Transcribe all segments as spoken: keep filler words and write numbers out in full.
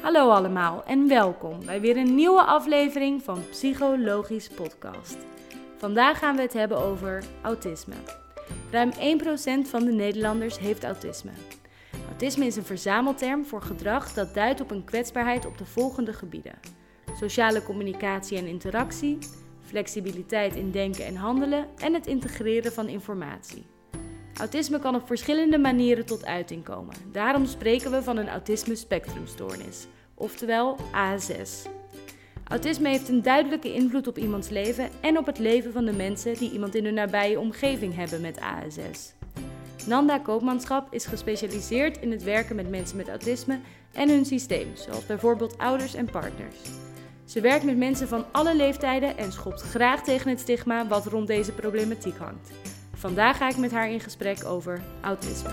Hallo allemaal en welkom bij weer een nieuwe aflevering van Psychologisch Podcast. Vandaag gaan we het hebben over autisme. Ruim één procent van de Nederlanders heeft autisme. Autisme is een verzamelterm voor gedrag dat duidt op een kwetsbaarheid op de volgende gebieden: sociale communicatie en interactie, flexibiliteit in denken en handelen en het integreren van informatie. Autisme kan op verschillende manieren tot uiting komen. Daarom spreken we van een autisme-spectrumstoornis, oftewel A S S. Autisme heeft een duidelijke invloed op iemands leven en op het leven van de mensen die iemand in hun nabije omgeving hebben met A S S. Nanda Koopmanschap is gespecialiseerd in het werken met mensen met autisme en hun systeem, zoals bijvoorbeeld ouders en partners. Ze werkt met mensen van alle leeftijden en schopt graag tegen het stigma wat rond deze problematiek hangt. Vandaag ga ik met haar in gesprek over autisme.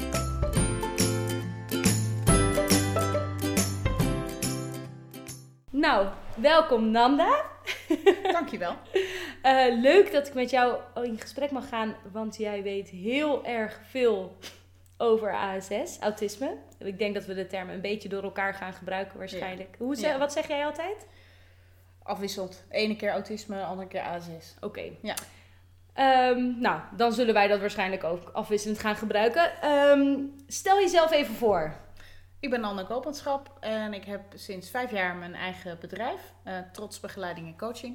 Nou, welkom Nanda. Dankjewel. Uh, leuk dat ik met jou in gesprek mag gaan, want jij weet heel erg veel over A S S, autisme. Ik denk dat we de termen een beetje door elkaar gaan gebruiken waarschijnlijk. Ja. Hoe ze- Ja. Wat zeg jij altijd? Afwisselt. Ene keer autisme, andere keer A S S. Oké. Okay. Ja. Um, nou, dan zullen wij dat waarschijnlijk ook afwisselend gaan gebruiken. Um, stel jezelf even voor. Ik ben Nanda Koopmanschap en ik heb sinds vijf jaar mijn eigen bedrijf, uh, Trots Begeleiding en Coaching.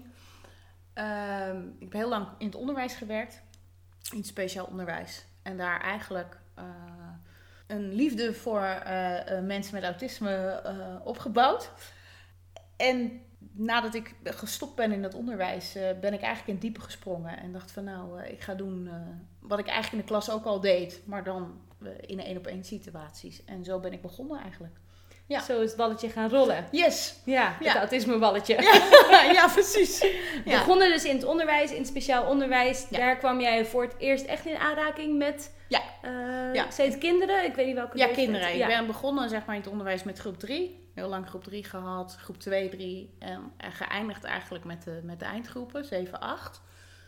Um, ik heb heel lang in het onderwijs gewerkt, in het speciaal onderwijs. En daar eigenlijk uh, een liefde voor uh, uh, mensen met autisme uh, opgebouwd. En nadat ik gestopt ben in het onderwijs, uh, ben ik eigenlijk in het diepe gesprongen. En dacht van nou, uh, ik ga doen uh, wat ik eigenlijk in de klas ook al deed. Maar dan uh, in één-op-één situaties. En zo ben ik begonnen eigenlijk. Ja. Zo is het balletje gaan rollen. Yes! Ja, het Ja. autisme-balletje. Ja, ja precies. Ja. Begonnen dus in het onderwijs, in het speciaal onderwijs. Ja. Daar kwam jij voor het eerst echt in aanraking met Ja. Uh, Ja. steeds kinderen. Ik weet niet welke Ja, leeftijd. kinderen. Ja. Ik ben begonnen zeg maar, in het onderwijs met groep drie. Heel lang groep drie gehad, groep twee, drie. En, en geëindigd eigenlijk met de, met de eindgroepen, zeven, acht.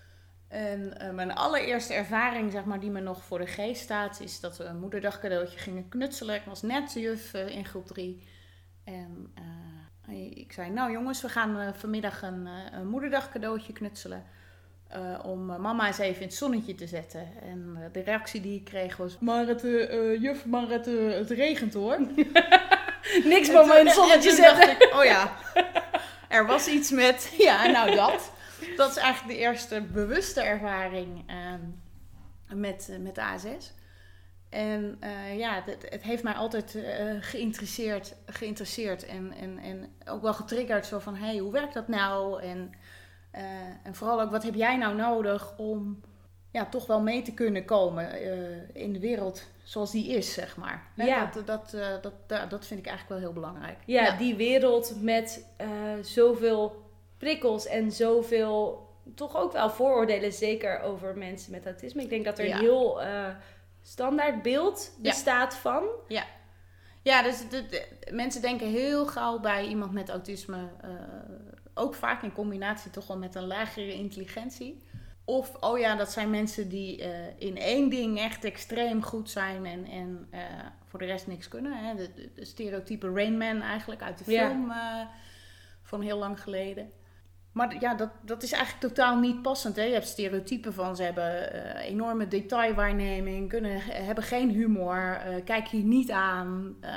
En uh, mijn allereerste ervaring, zeg maar, die me nog voor de geest staat, is dat we een moederdag cadeautje gingen knutselen. Ik was net juf uh, in groep drie. En uh, ik zei, nou jongens, we gaan uh, vanmiddag een, uh, een moederdag cadeautje knutselen. Uh, om uh, mama eens even in het zonnetje te zetten. En uh, de reactie die ik kreeg was, maar het, uh, uh, juf, maar het, uh, het regent hoor. Niks mama in het zonnetje zetten. Dacht ik, oh ja, er was iets met, ja nou dat. Dat is eigenlijk de eerste bewuste ervaring uh, met, uh, met A S S. En uh, ja, het, het heeft mij altijd uh, geïnteresseerd, geïnteresseerd en, en, en ook wel getriggerd. Zo van, hé, hey, hoe werkt dat nou? En, uh, en vooral ook, wat heb jij nou nodig om ja, toch wel mee te kunnen komen uh, in de wereld zoals die is, zeg maar. Ja. Dat, dat, uh, dat, dat, dat vind ik eigenlijk wel heel belangrijk. Ja, Ja. die wereld met uh, zoveel prikkels en zoveel toch ook wel vooroordelen, zeker over mensen met autisme. Ik denk dat er Ja. een heel uh, standaard beeld Ja. bestaat van. Ja, ja dus de, de, mensen denken heel gauw bij iemand met autisme, uh, ook vaak in combinatie toch wel met een lagere intelligentie. Of, oh ja, dat zijn mensen die uh, in één ding echt extreem goed zijn en, en uh, voor de rest niks kunnen. Hè? De, de, de stereotype Rain Man eigenlijk uit de film uh, van heel lang geleden. Maar ja, dat, dat is eigenlijk totaal niet passend. Hè? Je hebt stereotypen van ze hebben uh, enorme detailwaarneming, kunnen, hebben geen humor, uh, kijk je niet aan. Uh,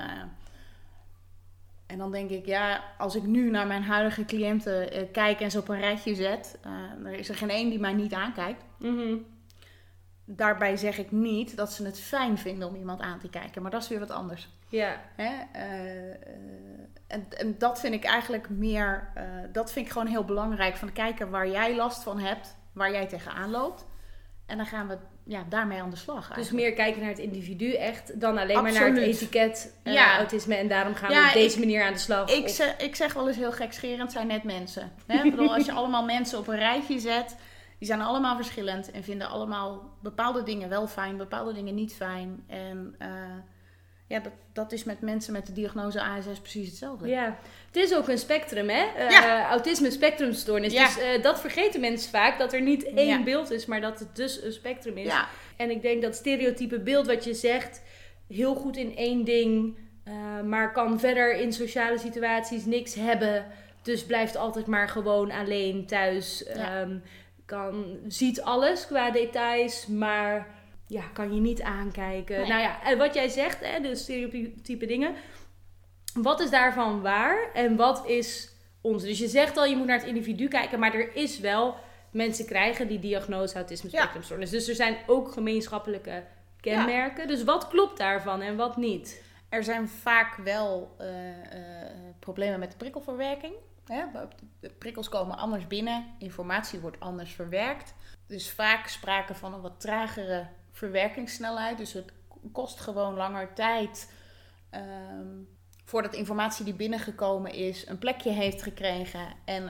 en dan denk ik, ja, als ik nu naar mijn huidige cliënten uh, kijk en ze op een rijtje zet, uh, er is er geen één die mij niet aankijkt. Mm-hmm. Daarbij zeg ik niet dat ze het fijn vinden om iemand aan te kijken, maar dat is weer wat anders. Ja. Hè? Uh, uh, en, en dat vind ik eigenlijk meer, uh, dat vind ik gewoon heel belangrijk. Van kijken waar jij last van hebt, waar jij tegenaan loopt. En dan gaan we ja, daarmee aan de slag eigenlijk. Dus meer kijken naar het individu echt dan alleen Absoluut. maar naar het etiket uh, Ja. autisme. En daarom gaan Ja, we op deze ik- manier aan de slag. Ik Of- zeg, ik zeg wel eens heel gekscherend, het zijn net mensen. Hè? Ik bedoel, als je allemaal mensen op een rijtje zet, die zijn allemaal verschillend en vinden allemaal bepaalde dingen wel fijn, bepaalde dingen niet fijn. En uh, ja, dat, dat is met mensen met de diagnose A S S precies hetzelfde. Ja, het is ook een spectrum, hè? Uh, Ja. Autisme spectrumstoornis. Ja. Dus uh, dat vergeten mensen vaak, dat er niet één Ja. beeld is, maar dat het dus een spectrum is. Ja. En ik denk dat stereotype beeld wat je zegt heel goed in één ding uh, Uh, maar kan verder in sociale situaties niks hebben. Dus blijft altijd maar gewoon alleen thuis. Ja. Um, kan, ziet alles qua details, maar ja, kan je niet aankijken. Nee. Nou ja, en wat jij zegt, hè, de stereotype dingen. Wat is daarvan waar en wat is ons? Dus je zegt al, je moet naar het individu kijken, maar er is wel... Mensen krijgen die diagnose autisme spectrumstoornis. Ja. Dus er zijn ook gemeenschappelijke kenmerken. Ja. Dus wat klopt daarvan en wat niet? Er zijn vaak wel uh, uh, problemen met de prikkelverwerking. Hè? De prikkels komen anders binnen. Informatie wordt anders verwerkt. Dus vaak sprake van een wat tragere verwerkingssnelheid. Dus het kost gewoon langer tijd... Um, voordat informatie die binnengekomen is... een plekje heeft gekregen... en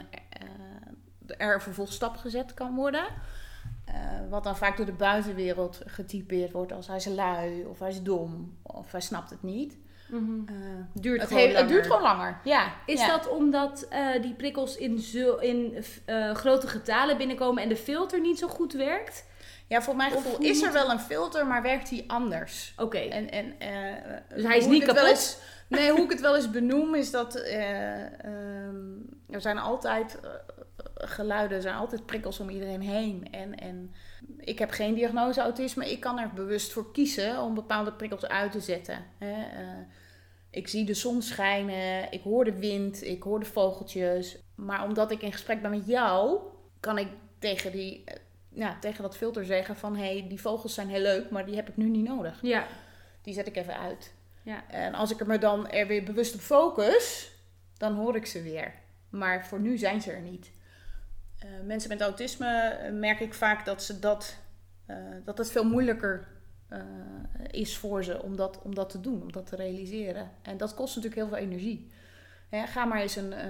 uh, er vervolgens stap gezet kan worden. Uh, wat dan vaak door de buitenwereld getypeerd wordt als hij is lui of hij is dom of hij snapt het niet. Mm-hmm. Uh, duurt het, gewoon heeft, het duurt gewoon langer. Ja. Is ja. dat omdat uh, die prikkels in, zo, in uh, grote getalen binnenkomen en de filter niet zo goed werkt? Ja, voor mijn gevoel is er wel een filter, maar werkt die anders. Oké. Okay. En, en, uh, dus hij is niet kapot? Eens, nee, hoe ik het wel eens benoem is dat uh, um, er zijn altijd... Uh, geluiden, er zijn altijd prikkels om iedereen heen. En, en ik heb geen diagnose autisme. Ik kan er bewust voor kiezen om bepaalde prikkels uit te zetten. Hè. Uh, ik zie de zon schijnen, ik hoor de wind, ik hoor de vogeltjes. Maar omdat ik in gesprek ben met jou, kan ik tegen, die, uh, ja, tegen dat filter zeggen van... hé, hey, die vogels zijn heel leuk, maar die heb ik nu niet nodig. Ja. Die zet ik even uit. Ja. En als ik er me dan er weer bewust op focus, dan hoor ik ze weer. Maar voor nu zijn ze er niet. Uh, mensen met autisme uh, merk ik vaak dat ze dat, uh, dat het veel moeilijker uh, is voor ze om dat, om dat te doen, om dat te realiseren. En dat kost natuurlijk heel veel energie. Hè, ga maar eens een, uh,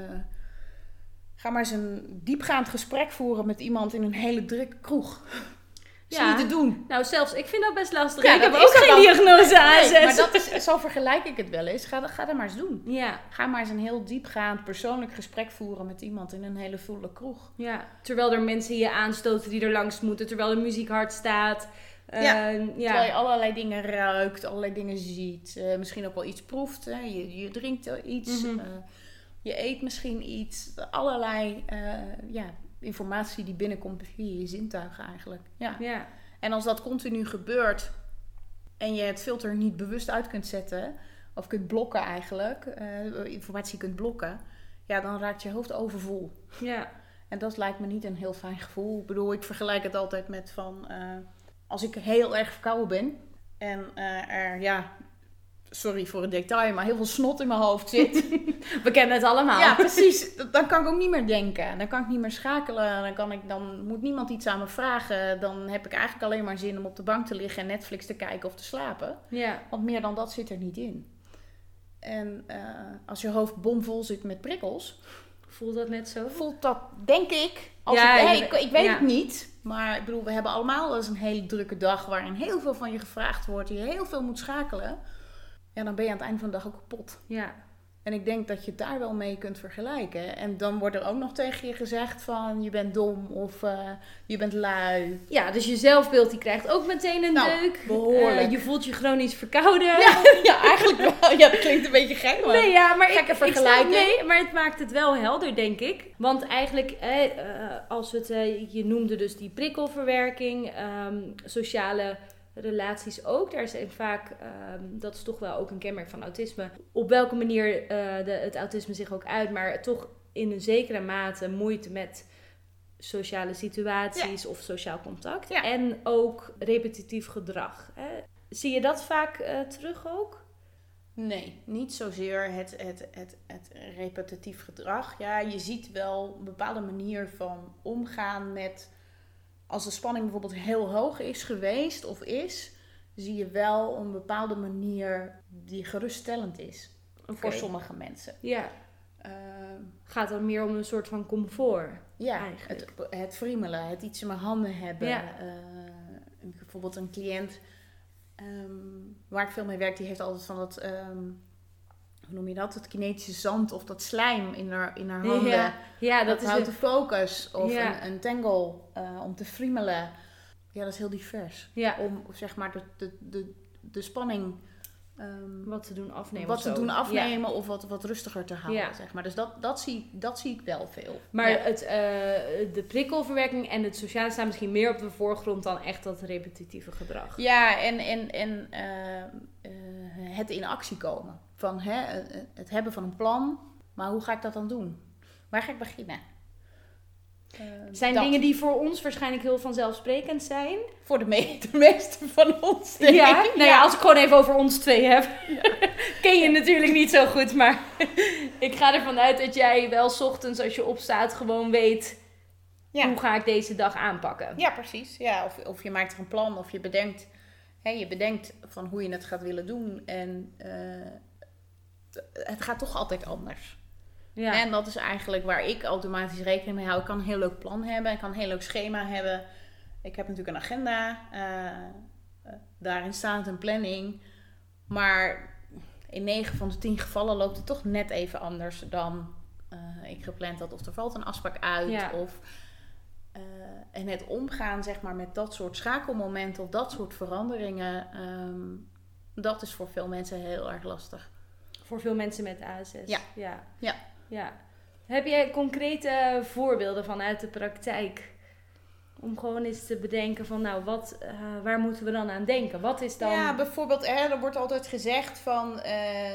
ga maar eens een diepgaand gesprek voeren met iemand in een hele drukke kroeg. Ja. Zie je te doen. Nou, zelfs ik vind dat best lastig. Ja, ik heb ook geen dan... diagnose A S S. Nee, maar dat is, zo vergelijk ik het wel eens. Ga, ga dat maar eens doen. Ja. Ga maar eens een heel diepgaand persoonlijk gesprek voeren met iemand in een hele volle kroeg. Ja. Terwijl er mensen je aanstoten die er langs moeten. Terwijl de muziek hard staat. Uh, ja. ja. Terwijl je allerlei dingen ruikt, allerlei dingen ziet. Uh, misschien ook wel iets proeft. Hè. Je, je drinkt iets. Mm-hmm. Uh, je eet misschien iets. Allerlei uh, ja, informatie die binnenkomt via je zintuigen eigenlijk. Ja. Ja. En als dat continu gebeurt en je het filter niet bewust uit kunt zetten, of kunt blokken eigenlijk, uh, informatie kunt blokken, ja, dan raakt je hoofd overvol. Ja. En dat lijkt me niet een heel fijn gevoel. Ik bedoel, ik vergelijk het altijd met van, uh, als ik heel erg verkouden ben en uh, er, ja, sorry voor het detail, maar heel veel snot in mijn hoofd zit. We kennen het allemaal. Ja, precies. Dan kan ik ook niet meer denken. Dan kan ik niet meer schakelen. Dan, kan ik, dan moet niemand iets aan me vragen. Dan heb ik eigenlijk alleen maar zin om op de bank te liggen en Netflix te kijken of te slapen. Ja. Want meer dan dat zit er niet in. En uh, als je hoofd bomvol zit met prikkels... Voelt dat net zo? Voelt dat, denk ik. Als ja, ik, hey, ik, ik weet ja. het niet. Maar ik bedoel, we hebben allemaal eens een hele drukke dag waarin heel veel van je gevraagd wordt. Je heel veel moet schakelen. Ja, dan ben je aan het eind van de dag ook kapot. Ja. En ik denk dat je het daar wel mee kunt vergelijken. En dan wordt er ook nog tegen je gezegd van je bent dom of uh, je bent lui. Ja, dus je zelfbeeld die krijgt ook meteen een nou, deuk. Behoorlijk. Uh, je voelt je chronisch verkouden. Ja, ja, eigenlijk wel. Ja, dat klinkt een beetje gek, maar, nee, ja, maar gekke ik, vergelijking. Ik snap, nee, maar het maakt het wel helder, denk ik. Want eigenlijk, eh, uh, als het, uh, je noemde dus die prikkelverwerking, um, sociale relaties ook. Daar zijn vaak, um, dat is toch wel ook een kenmerk van autisme. Op welke manier uh, de, het autisme zich ook uit, maar toch in een zekere mate moeite met sociale situaties ja. of sociaal contact. Ja. En ook repetitief gedrag. Hè. Zie je dat vaak uh, terug ook? Nee, niet zozeer het, het, het, het repetitief gedrag. Ja, je ziet wel een bepaalde manier van omgaan met... Als de spanning bijvoorbeeld heel hoog is geweest of is, zie je wel een bepaalde manier die geruststellend is. Okay. Voor sommige mensen. Ja. Uh, Gaat dan meer om een soort van comfort? Ja, het, het friemelen, het iets in mijn handen hebben. Ja. Uh, bijvoorbeeld een cliënt um, waar ik veel mee werk, die heeft altijd van dat... Um, hoe noem je dat? Het kinetische zand of dat slijm in haar, in haar handen. Ja, ja dat, dat is houdt een... de focus. Of ja. een, een tangle uh, om te friemelen. Ja, dat is heel divers. Ja. Om zeg maar de, de, de, de spanning Um, wat te doen afnemen Wat of te zo. doen afnemen Ja. of wat, wat rustiger te houden, Ja. zeg maar. Dus dat, dat, zie, dat zie ik wel veel. Maar ja. het, uh, de prikkelverwerking en het sociale staan misschien meer op de voorgrond dan echt dat repetitieve gedrag. Ja, en, en, en uh, uh, het in actie komen. Van hè, het hebben van een plan, maar hoe ga ik dat dan doen? Waar ga ik beginnen? Uh, zijn dat. dingen die voor ons waarschijnlijk heel vanzelfsprekend zijn? Voor de, me- de meeste van ons. Ja, ja, nou ja, als ik gewoon even over ons twee heb. Ja. Ken je natuurlijk niet zo goed, maar ik ga ervan uit dat jij wel 's ochtends als je opstaat gewoon weet... Ja. Hoe ga ik deze dag aanpakken? Ja, precies. Ja, of, of je maakt er een plan of je bedenkt, hè, je bedenkt van hoe je het gaat willen doen. En uh, het gaat toch altijd anders. Ja. En dat is eigenlijk waar ik automatisch rekening mee hou. Ik kan een heel leuk plan hebben. Ik kan een heel leuk schema hebben. Ik heb natuurlijk een agenda. Uh, uh, daarin staat een planning. Maar in negen van de tien gevallen loopt het toch net even anders dan uh, ik gepland had. Of er valt een afspraak uit. Ja. Of, uh, en het omgaan zeg maar, met dat soort schakelmomenten of dat soort veranderingen. Um, dat is voor veel mensen heel erg lastig. Voor veel mensen met A S S. Ja. Ja. ja. Ja. Heb jij concrete voorbeelden vanuit de praktijk? Om gewoon eens te bedenken van, nou, wat, uh, waar moeten we dan aan denken? Wat is dan... Ja, bijvoorbeeld, hè, er wordt altijd gezegd van... Uh, uh,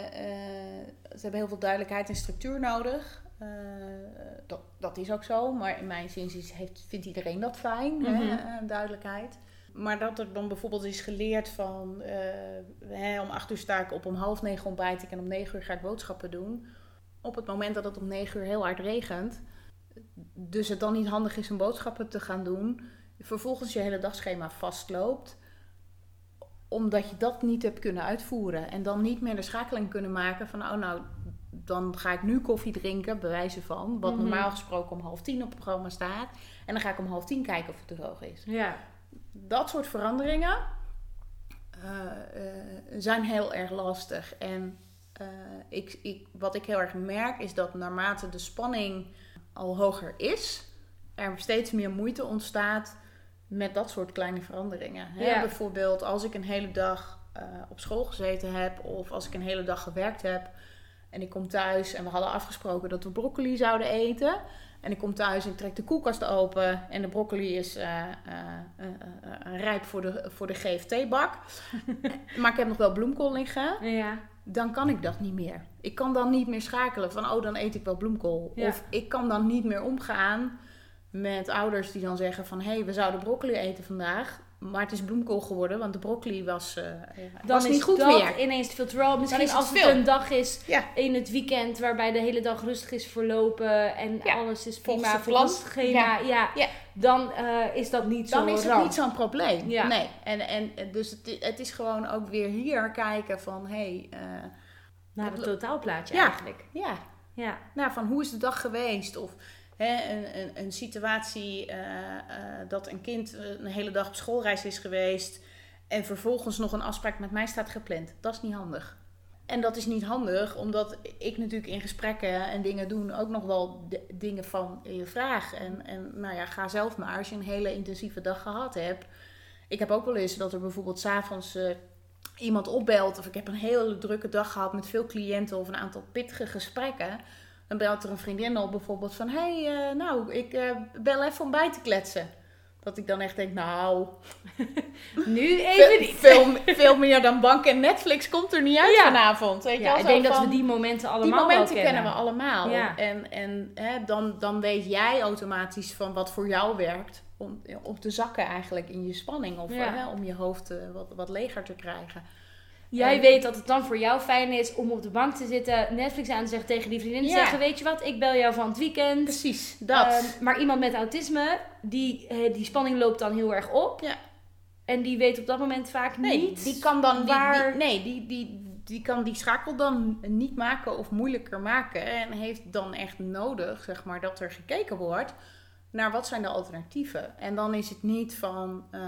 ze hebben heel veel duidelijkheid en structuur nodig. Uh, dat, dat is ook zo, maar in mijn zin heeft, vindt iedereen dat fijn, mm-hmm. hè, duidelijkheid. Maar dat er dan bijvoorbeeld is geleerd van... Uh, hè, om acht uur sta ik op, om half negen ontbijt ik en om negen uur ga ik boodschappen doen... Op het moment dat het om negen uur heel hard regent, dus het dan niet handig is om boodschappen te gaan doen, vervolgens je hele dagschema vastloopt, omdat je dat niet hebt kunnen uitvoeren. En dan niet meer de schakeling kunnen maken van, oh nou, dan ga ik nu koffie drinken, bij wijze van, wat mm-hmm. normaal gesproken om half tien op het programma staat. En dan ga ik om half tien kijken of het droog is. Ja. Dat soort veranderingen uh, uh, zijn heel erg lastig. En Uh, ik, ik, wat ik heel erg merk is dat naarmate de spanning al hoger is, er steeds meer moeite ontstaat met dat soort kleine veranderingen. Hè? Ja. Bijvoorbeeld als ik een hele dag uh, op school gezeten heb of als ik een hele dag gewerkt heb en ik kom thuis en we hadden afgesproken dat we broccoli zouden eten. En ik kom thuis en ik trek de koelkast open en de broccoli is uh, uh, uh, uh, rijp voor de, voor de G F T-bak. Maar ik heb nog wel bloemkool liggen. Ja. Dan kan ik dat niet meer. Ik kan dan niet meer schakelen van, oh, dan eet ik wel bloemkool. Ja. Of ik kan dan niet meer omgaan met ouders die dan zeggen van, hé, hey, we zouden broccoli eten vandaag, maar het is bloemkool geworden, want de broccoli was, uh, dan was niet goed meer. Dan is dat ineens te veel. Terwijl misschien het als het veel. een dag is ja. in het weekend waarbij de hele dag rustig is verlopen en ja. alles is prima volgens volgens het schema, ja. Ja, ja. dan uh, is dat niet zo Dan is het ramp. niet zo'n probleem. Ja. Nee. En, en dus het, het is gewoon ook weer hier kijken van, hé... Hey, uh, naar het totaalplaatje ja. eigenlijk. Ja. Ja. Nou, van hoe is de dag geweest? Of hè, een, een, een situatie uh, uh, dat een kind een hele dag op schoolreis is geweest en vervolgens nog een afspraak met mij staat gepland. Dat is niet handig. En dat is niet handig, omdat ik natuurlijk in gesprekken en dingen doen ook nog wel de, dingen van je vraag. En, en nou ja, ga zelf maar als je een hele intensieve dag gehad hebt. Ik heb ook wel eens dat er bijvoorbeeld 's avonds uh, iemand opbelt of ik heb een hele drukke dag gehad met veel cliënten of een aantal pittige gesprekken. Dan belt er een vriendin op bijvoorbeeld van, hé, hey, uh, nou, ik uh, bel even om bij te kletsen. Dat ik dan echt denk, nou... nu even niet. Veel, veel meer dan bank en Netflix komt er niet uit ja. vanavond. Weet ja, je ik denk van, dat we die momenten allemaal Die momenten wel kennen kennen we allemaal. Ja. En, en hè, dan, dan weet jij automatisch van wat voor jou werkt. Om, om te zakken eigenlijk in je spanning. Of ja. hè, om je hoofd uh, wat, wat leger te krijgen. Jij en, weet dat het dan voor jou fijn is om op de bank te zitten, Netflix aan te zeggen, tegen die vriendin te ja. zeggen, weet je wat, ik bel jou van het weekend. Precies, dat. Um, maar iemand met autisme, die, die spanning loopt dan heel erg op. Ja. En die weet op dat moment vaak nee, niet die kan dan waar... Die, die, nee, die, die, die kan die schakel dan niet maken of moeilijker maken. En heeft dan echt nodig, zeg maar, dat er gekeken wordt naar wat zijn de alternatieven. En dan is het niet van... Uh,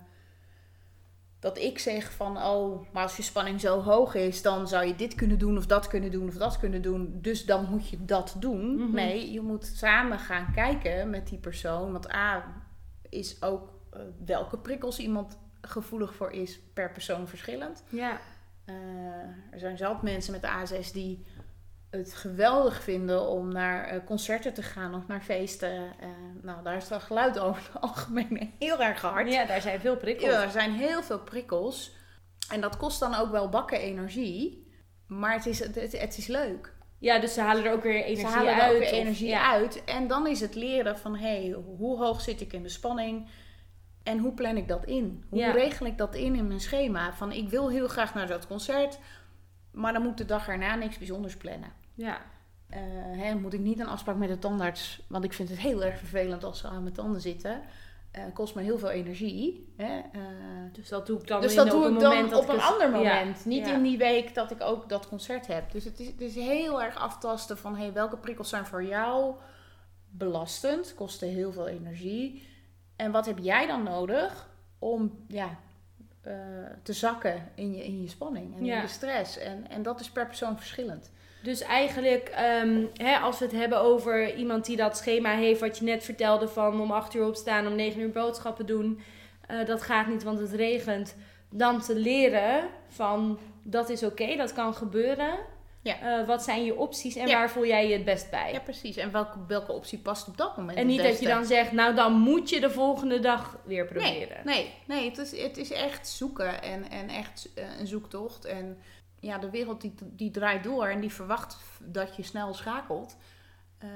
dat ik zeg van, oh, maar als je spanning zo hoog is, dan zou je dit kunnen doen of dat kunnen doen of dat kunnen doen. Dus dan moet je dat doen. Mm-hmm. Nee, je moet samen gaan kijken met die persoon. Want A, is ook uh, welke prikkels iemand gevoelig voor is per persoon verschillend. Ja. Uh, er zijn zelf mensen met A S S die het geweldig vinden om naar uh, concerten te gaan of naar feesten. Uh, nou, daar is het geluid over het algemeen heel erg hard. Ja, daar zijn veel prikkels. Ja, er zijn heel veel prikkels. En dat kost dan ook wel bakken energie. Maar het is, het, het is leuk. Ja, dus ze halen er ook weer energie ze halen uit. er ook weer of, energie ja. uit. En dan is het leren van, hé, hey, hoe hoog zit ik in de spanning? En hoe plan ik dat in? Hoe ja. regel ik dat in in mijn schema? Van, ik wil heel graag naar dat concert, maar dan moet ik de dag erna niks bijzonders plannen. Ja. Uh, hè, moet ik niet een afspraak met de tandarts, want ik vind het heel erg vervelend als ze aan mijn tanden zitten. Uh, kost me heel veel energie. Hè? Uh, dus dat doe ik dan, dus in, dat op doe een ik dan moment dat op een het, ander moment. Ja, niet ja. in die week dat ik ook dat concert heb. Dus het is, het is heel erg aftasten van, hey, welke prikkels zijn voor jou belastend, kosten heel veel energie. En wat heb jij dan nodig om ja, uh, te zakken in je, in je spanning en ja. in je stress. En, en dat is per persoon verschillend. Dus eigenlijk, um, hè, als we het hebben over iemand die dat schema heeft, wat je net vertelde van om acht uur opstaan, om negen uur boodschappen doen, uh, dat gaat niet, want het regent. Dan te leren van, dat is oké, okay, dat kan gebeuren. Ja. Uh, wat zijn je opties en ja. waar voel jij je het best bij? Ja, precies. En welke, welke optie past op dat moment en niet het dat je dan zegt, nou dan moet je de volgende dag weer proberen. Nee, nee, nee het, is, het is echt zoeken en, en echt een zoektocht. En ja, de wereld die, die draait door en die verwacht dat je snel schakelt. Uh,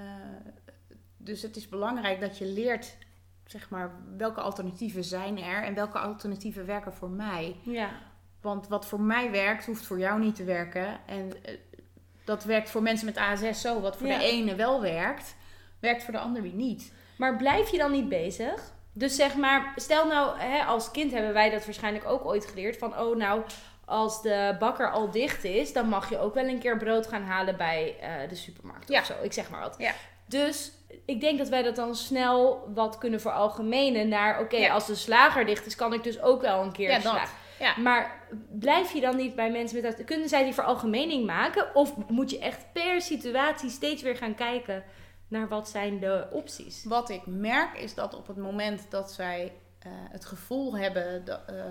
dus het is belangrijk dat je leert, zeg maar, welke alternatieven zijn er en welke alternatieven werken voor mij. Ja. Want wat voor mij werkt, hoeft voor jou niet te werken. En uh, dat werkt voor mensen met A S S zo. Wat voor ja. de ene wel werkt, werkt voor de ander weer niet. Maar blijf je dan niet bezig? Dus zeg maar, stel nou, hè, als kind hebben wij dat waarschijnlijk ook ooit geleerd. Van, oh nou, als de bakker al dicht is, dan mag je ook wel een keer brood gaan halen bij uh, de supermarkt ja. of zo. Ik zeg maar wat. Ja. Dus ik denk dat wij dat dan snel wat kunnen veralgemenen naar, oké, okay, ja. als de slager dicht is, kan ik dus ook wel een keer ja, slagen. Ja. Maar blijf je dan niet bij mensen met dat? Kunnen zij die veralgemening maken? Of moet je echt per situatie steeds weer gaan kijken naar wat zijn de opties? Wat ik merk is dat op het moment dat zij uh, het gevoel hebben dat, uh,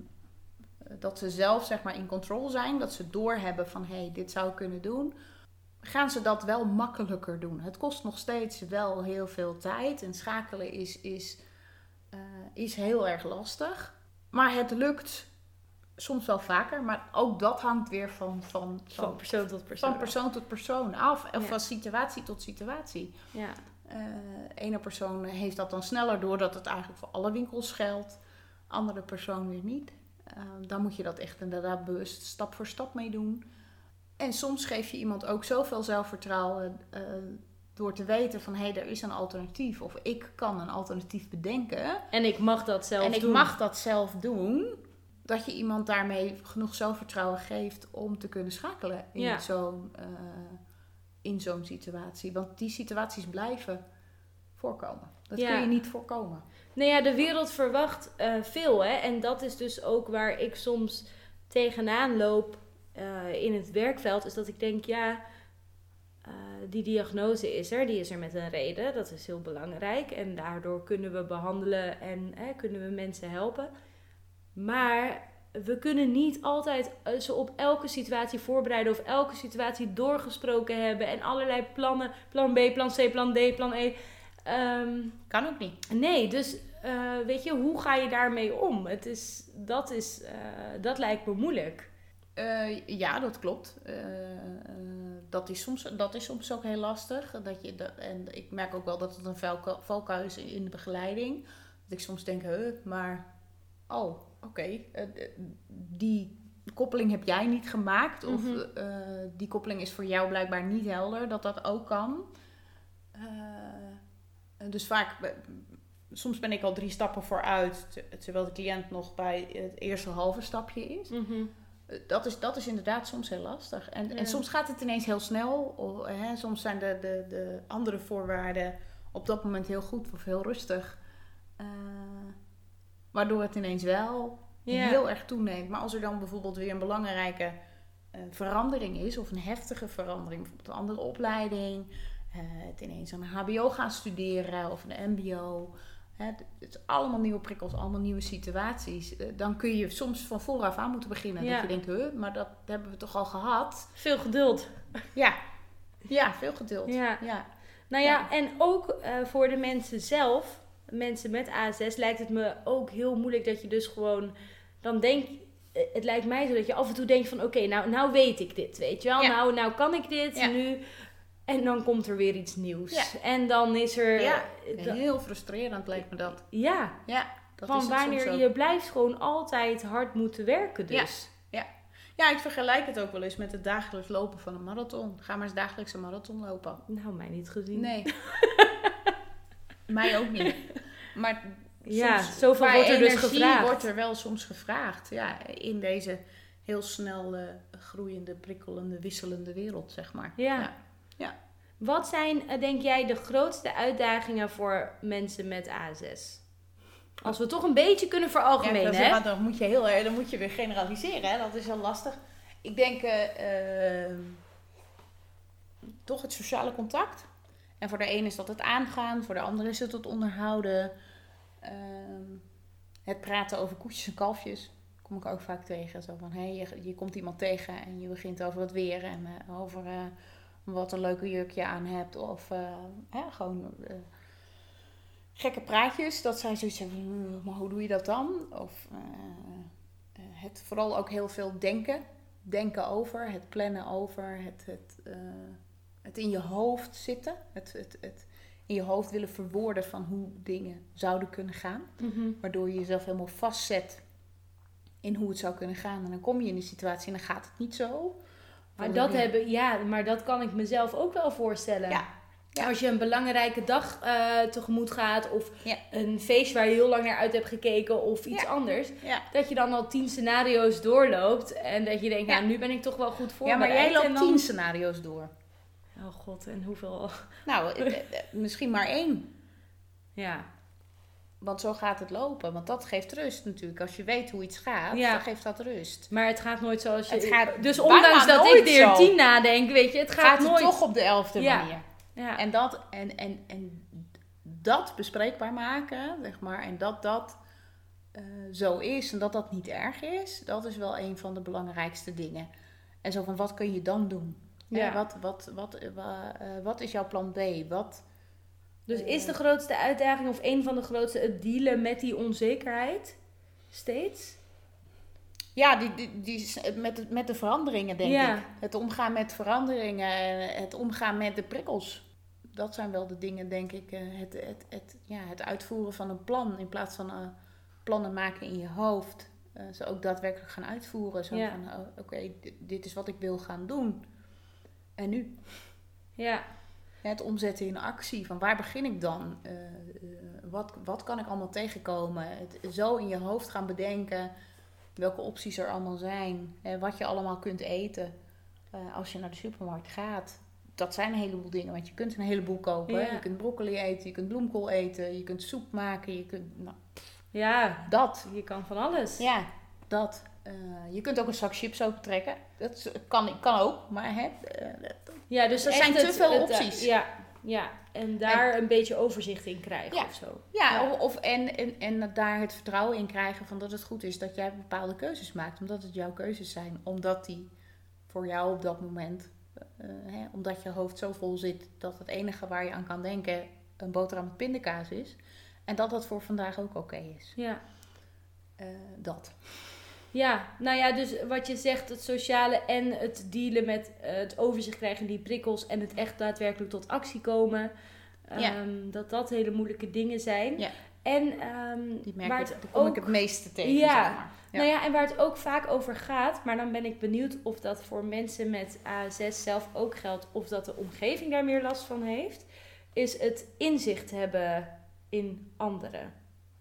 dat ze zelf zeg maar in control zijn, dat ze doorhebben van hé, hey, dit zou ik kunnen doen, gaan ze dat wel makkelijker doen. Het kost nog steeds wel heel veel tijd en schakelen is, is, uh, is heel erg lastig. Maar het lukt soms wel vaker, maar ook dat hangt weer van, van, van, van persoon tot persoon. Van persoon tot persoon af. Of ja. van situatie tot situatie. Ja. Uh, ene persoon heeft dat dan sneller door dat het eigenlijk voor alle winkels geldt. Andere persoon weer niet. Uh, dan moet je dat echt inderdaad bewust stap voor stap mee doen. En soms geef je iemand ook zoveel zelfvertrouwen uh, door te weten van hé, hey, er is een alternatief. Of ik kan een alternatief bedenken. En ik mag dat zelf en doen. En ik mag dat zelf doen. Dat je iemand daarmee genoeg zelfvertrouwen geeft om te kunnen schakelen in ja. zo'n, uh, in zo'n situatie. Want die situaties blijven voorkomen. Dat ja. kun je niet voorkomen. Nou ja, de wereld verwacht uh, veel. Hè? En dat is dus ook waar ik soms tegenaan loop uh, in het werkveld. Is dat ik denk, ja, uh, die diagnose is er. Die is er met een reden. Dat is heel belangrijk. En daardoor kunnen we behandelen en uh, kunnen we mensen helpen. Maar we kunnen niet altijd ze op elke situatie voorbereiden of elke situatie doorgesproken hebben en allerlei plannen, plan B, plan C, plan D, plan E. Um, kan ook niet. Nee, dus uh, weet je, hoe ga je daarmee om? Het is, dat, is, uh, dat lijkt me moeilijk. Uh, ja, dat klopt. Uh, uh, dat, is soms, dat is soms ook heel lastig. Dat je dat, en ik merk ook wel dat het een valkuil is in de begeleiding. Dat ik soms denk, huh, maar oh, oké, okay, uh, die koppeling heb jij niet gemaakt. Of mm-hmm. uh, die koppeling is voor jou blijkbaar niet helder, dat dat ook kan. Uh, dus vaak, uh, soms ben ik al drie stappen vooruit, terwijl de cliënt nog bij het eerste halve stapje is. Mm-hmm. Uh, dat is. Dat is inderdaad soms heel lastig. En, ja. en soms gaat het ineens heel snel. Of, uh, hè, soms zijn de, de, de andere voorwaarden op dat moment heel goed of heel rustig. Uh, Waardoor het ineens wel yeah. heel erg toeneemt. Maar als er dan bijvoorbeeld weer een belangrijke uh, verandering is, of een heftige verandering, bijvoorbeeld een andere opleiding, uh, het ineens aan een H B O gaan studeren of een M B O, hè, het is allemaal nieuwe prikkels, allemaal nieuwe situaties. Uh, dan kun je soms van vooraf aan moeten beginnen. Ja. Dat je denkt, huh, maar dat hebben we toch al gehad. Veel geduld. Ja, ja veel geduld. Ja. Ja. Nou ja, Ja. en ook uh, voor de mensen zelf, mensen met A S S, lijkt het me ook heel moeilijk dat je dus gewoon, dan denk het lijkt mij zo dat je af en toe denkt van, oké, okay, nou, nou weet ik dit, weet je wel. Ja. Nou, nou kan ik dit, Ja. nu. En dan komt er weer iets nieuws. Ja. En dan is er... Ja, da- heel frustrerend lijkt me dat. ja, Ja, dat van is het soms wanneer ook. je blijft gewoon altijd hard moeten werken dus. Ja, ik vergelijk het ook wel eens met het dagelijks lopen van een marathon. Ga maar eens dagelijks een marathon lopen. Nou, mij niet gezien. Nee. Mij ook niet. Maar Ja, soms, zoveel qua wordt er dus energie gevraagd. wordt er wel soms gevraagd. Ja, in deze heel snel uh, groeiende, prikkelende, wisselende wereld, zeg maar. Ja. Ja. Ja. Wat zijn, eh, denk jij, de grootste uitdagingen voor mensen met A S S? Als we toch een beetje kunnen veralgemenen, Ja, hè? dan, dan moet je heel erg, dan moet je weer generaliseren, hè? Dat is heel lastig. Ik denk uh, uh, toch het sociale contact. En voor de een is dat het aangaan, voor de ander is het het onderhouden. Uh, het praten over koetjes en kalfjes kom ik ook vaak tegen. Zo van, hey, je, je komt iemand tegen en je begint over het weer en uh, over uh, wat een leuke jurk je aan hebt. Of uh, hè, gewoon uh, gekke praatjes. Dat zij zoiets hebben, maar hoe doe je dat dan? Of uh, uh, het vooral ook heel veel denken. Denken over, het plannen over, het... het uh, Het in je hoofd zitten. Het, het, het in je hoofd willen verwoorden van hoe dingen zouden kunnen gaan. Mm-hmm. Waardoor je jezelf helemaal vastzet in hoe het zou kunnen gaan. En dan kom je in die situatie en dan gaat het niet zo. Maar dat, hebben, ja, maar dat kan ik mezelf ook wel voorstellen. Ja. Ja. Als je een belangrijke dag uh, tegemoet gaat. Of Ja. een feest waar je heel lang naar uit hebt gekeken. Of iets Ja. anders. Ja. Dat je dan al tien scenario's doorloopt. En dat je denkt, Ja. nou nu ben ik toch wel goed ja, voorbereid. maar jij loopt en dan... tien scenario's door. Oh god, en hoeveel... Nou, eh, eh, misschien maar één. Ja. Want zo gaat het lopen. Want dat geeft rust natuurlijk. Als je weet hoe iets gaat, Ja. dan geeft dat rust. Maar het gaat nooit zoals je... Het gaat dus bijna ondanks dat ik nooit weer zo. tien nadenk, weet je, het gaat, Gaat het nooit... toch op de elfde Ja. manier. Ja. En dat, en, en, en dat bespreekbaar maken, zeg maar, en dat dat uh, zo is en dat dat niet erg is, dat is wel een van de belangrijkste dingen. En zo van, wat kun je dan doen? Ja. Hè, wat, wat, wat, uh, uh, wat is jouw plan B? Wat, Dus uh, is de grootste uitdaging of een van de grootste het dealen met die onzekerheid? Steeds? Ja, die, die, die, met, met de veranderingen, denk Ja. ik. Het omgaan met veranderingen, het omgaan met de prikkels. Dat zijn wel de dingen, denk ik. Het, het, het, ja, het uitvoeren van een plan in plaats van uh, plannen maken in je hoofd. Uh, ze ook daadwerkelijk gaan uitvoeren. Zo Ja. van, uh, oké, okay, dit, dit is wat ik wil gaan doen. En nu? Ja. Het omzetten in actie. Van waar begin ik dan? Uh, uh, wat, wat kan ik allemaal tegenkomen? Het zo in je hoofd gaan bedenken welke opties er allemaal zijn. Uh, wat je allemaal kunt eten uh, als je naar de supermarkt gaat. Dat zijn een heleboel dingen, want je kunt een heleboel kopen. Ja. Je kunt broccoli eten, je kunt bloemkool eten, je kunt soep maken, je kunt... Nou, Ja, dat. je kan van alles. Ja, dat. Uh, je kunt ook een zak chips opentrekken. Dat kan, kan ook, maar hè, uh, dat, Ja, dus er echt zijn te het- veel het, opties. uh, ja, ja, en daar een beetje overzicht in krijgen Ja. of zo. Ja, Ja. Of, of, en, en, en daar het vertrouwen in krijgen van dat het goed is dat jij bepaalde keuzes maakt. Omdat het jouw keuzes zijn. Omdat die voor jou op dat moment, uh, hè, omdat je hoofd zo vol zit dat het enige waar je aan kan denken een boterham met pindakaas is. En dat dat voor vandaag ook oké okay is. Ja. Uh, dat. Ja, nou ja, dus wat je zegt, het sociale en het dealen met uh, het overzicht krijgen, die prikkels en het echt daadwerkelijk tot actie komen. Um, Ja. Dat dat hele moeilijke dingen zijn. Ja. En um, Die merk waar ik, het daar kom ook, ik het meeste tegen. Ja. Zeg maar. Ja. Nou ja, en waar het ook vaak over gaat, maar dan ben ik benieuwd of dat voor mensen met A S S zelf ook geldt, of dat de omgeving daar meer last van heeft, is het inzicht hebben in anderen.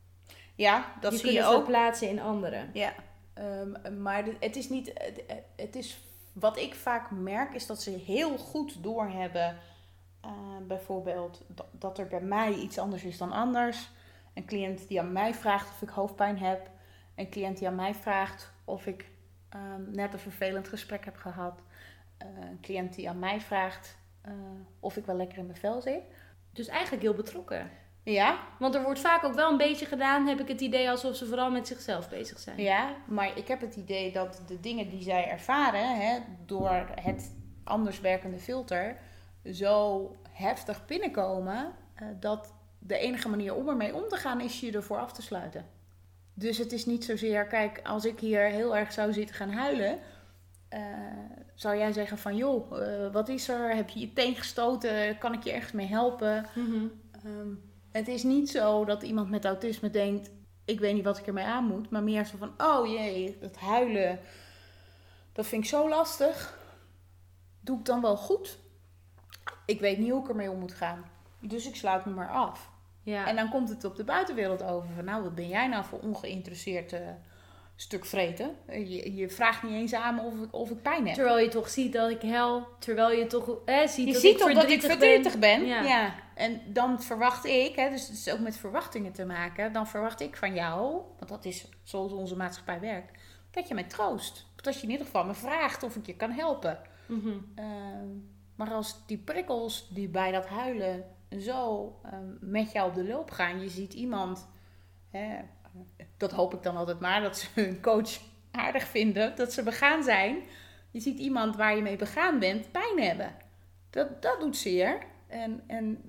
Ja, dat je zie je kunnen ook. verplaatsen in anderen. Ja, um, maar het is niet. Het, het is, wat ik vaak merk is dat ze heel goed doorhebben. Uh, bijvoorbeeld dat, dat er bij mij iets anders is dan anders. Een cliënt die aan mij vraagt of ik hoofdpijn heb. Een cliënt die aan mij vraagt of ik um, net een vervelend gesprek heb gehad. Uh, een cliënt die aan mij vraagt uh, of ik wel lekker in mijn vel zit. Dus eigenlijk heel betrokken. Ja. Want er wordt vaak ook wel een beetje gedaan, heb ik het idee, alsof ze vooral met zichzelf bezig zijn. Ja, maar ik heb het idee dat de dingen die zij ervaren, hè, door het anders werkende filter, zo heftig binnenkomen, uh, dat de enige manier om ermee om te gaan is je ervoor af te sluiten. Dus het is niet zozeer, kijk, als ik hier heel erg zou zitten gaan huilen, uh, zou jij zeggen van, joh, uh, wat is er? Heb je je teen gestoten? Kan ik je ergens mee helpen? Mm-hmm. Um, het is niet zo dat iemand met autisme denkt, ik weet niet wat ik ermee aan moet, maar meer zo van, oh jee, dat huilen, dat vind ik zo lastig. Doe ik dan wel goed? Ik weet niet hoe ik ermee om moet gaan. Dus ik sluit me maar af. Ja. En dan komt het op de buitenwereld over van, nou, wat ben jij nou voor ongeïnteresseerd uh, stuk vreten? Je, je vraagt niet eens aan me of ik, of ik pijn heb. Terwijl je toch ziet dat ik hel, terwijl je toch eh, ziet je dat ziet ik toch dat ik verdrietig ben. ben. Ja. ja. En dan verwacht ik, hè, dus het is ook met verwachtingen te maken, dan verwacht ik van jou, want dat is zoals onze maatschappij werkt, dat je mij troost. Dat je in ieder geval me vraagt of ik je kan helpen. Mm-hmm. Uh, maar als die prikkels die bij dat huilen zo uh, met jou op de loop gaan, je ziet iemand, hè, dat hoop ik dan altijd maar, dat ze hun coach aardig vinden, dat ze begaan zijn. Je ziet iemand waar je mee begaan bent pijn hebben. Dat, dat doet zeer. En, en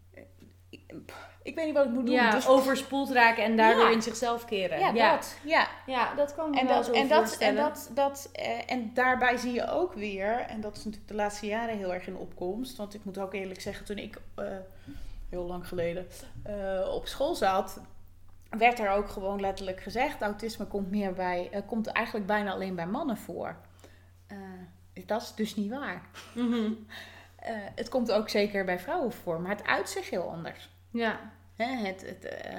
ik weet niet wat ik moet doen. Ja, dus overspoeld raken en daardoor ja. in zichzelf keren. Ja, ja. dat. Ja. Ja, dat kan ik me En wel dat, zo en dat, voorstellen. en, dat, dat, uh, en daarbij zie je ook weer, en dat is natuurlijk de laatste jaren heel erg in opkomst. Want ik moet ook eerlijk zeggen, toen ik uh, heel lang geleden uh, op school zat, werd er ook gewoon letterlijk gezegd, autisme komt, meer bij, uh, komt eigenlijk bijna alleen bij mannen voor. Uh, dat is dus niet waar. Mm-hmm. Uh, het komt ook zeker bij vrouwen voor, maar het uit zich heel anders. Ja. Hè, het, het, uh,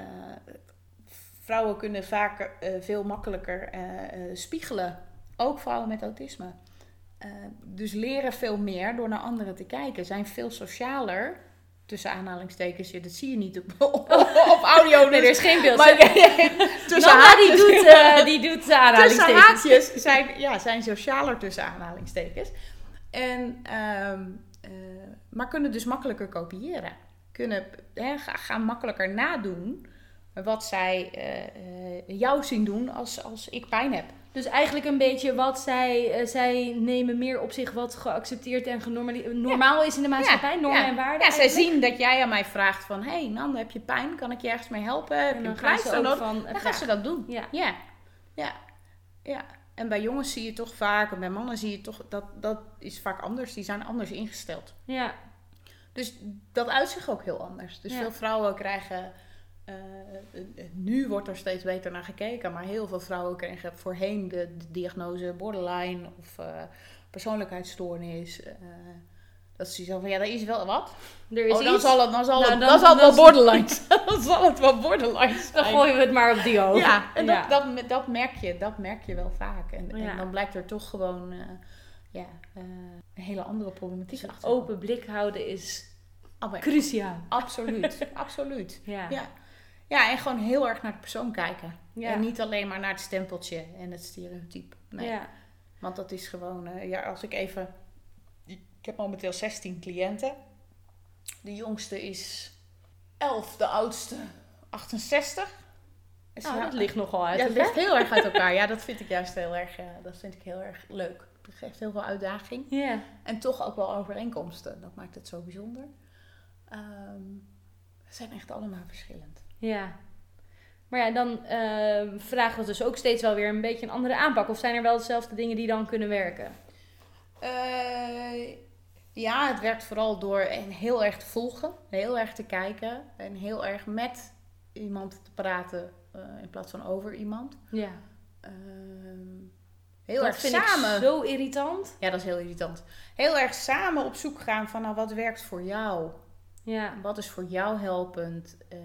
vrouwen kunnen vaak uh, veel makkelijker uh, uh, spiegelen. Ook vrouwen met autisme. Uh, dus leren veel meer door naar anderen te kijken. Zijn veel socialer, tussen aanhalingstekens. Ja, dat zie je niet op, op, op audio. Nee, er is geen beeld. Maar, tussen haakjes, die doet, uh, die doet aanhalingstekens. Tussen haakjes zijn, ja, zijn socialer tussen aanhalingstekens. En, um, uh, maar kunnen dus makkelijker kopiëren. Kunnen hè, gaan makkelijker nadoen wat zij uh, uh, jou zien doen als, als ik pijn heb. Dus eigenlijk een beetje wat zij, uh, zij nemen meer op zich wat geaccepteerd en genormali- normaal ja. is in de maatschappij, ja. normen ja. en waarden. Ja, zij zien dat jij aan mij vraagt van, hé hey, Nanda, heb je pijn? Kan ik je ergens mee helpen? Heb en je dan een gaan ze ook dan, van, dan gaan ze dat doen. Ja. Ja. Ja. Ja. En bij jongens zie je toch vaak, en bij mannen zie je toch, dat, dat is vaak anders. Die zijn anders ingesteld. Ja. Dus dat uit zich ook heel anders. Dus ja. veel vrouwen krijgen, uh, nu wordt er steeds beter naar gekeken, maar heel veel vrouwen kregen voorheen de, de diagnose borderline of uh, persoonlijkheidsstoornis. Uh, dat ze zeggen van, ja, dat is wel wat. Er is oh, dan iets. zal het, dan zal nou, het, dan, dan zal dan, het wel borderline zijn. Dan zal het wel borderline zijn. Dan gooien we het maar op die hoog. Ja, en ja. Dat, dat, dat, merk je, dat merk je wel vaak. En, ja. en dan blijkt er toch gewoon uh, ja, uh, een hele andere problematiek dus achter. Open blik houden is oh, cruciaal. Absoluut, absoluut. Ja. Ja. Ja, en gewoon heel erg naar de persoon kijken. Ja. En niet alleen maar naar het stempeltje en het stereotype. Nee. Ja. Want dat is gewoon, uh, ja, als ik even... Ik heb momenteel zestien cliënten. De jongste is elf, de oudste achtenzestig. Dus nou, ja, dat ligt nogal uit. Ja, het ligt heel erg uit elkaar. Ja, dat vind ik juist heel erg, uh, dat vind ik heel erg leuk. Het geeft heel veel uitdaging. Ja. En toch ook wel overeenkomsten. Dat maakt het zo bijzonder. Um, ze zijn echt allemaal verschillend. Ja. Maar ja, dan uh, vragen we dus ook steeds wel weer een beetje een andere aanpak. Of zijn er wel dezelfde dingen die dan kunnen werken? Uh, ja, het werkt vooral door heel erg te volgen. Heel erg te kijken. En heel erg met iemand te praten. Uh, in plaats van over iemand. Ja. Uh, heel dat erg vind samen. Ik zo irritant. Ja, dat is heel irritant. Heel erg samen op zoek gaan van nou, wat werkt voor jou? Ja. Wat is voor jou helpend? Uh,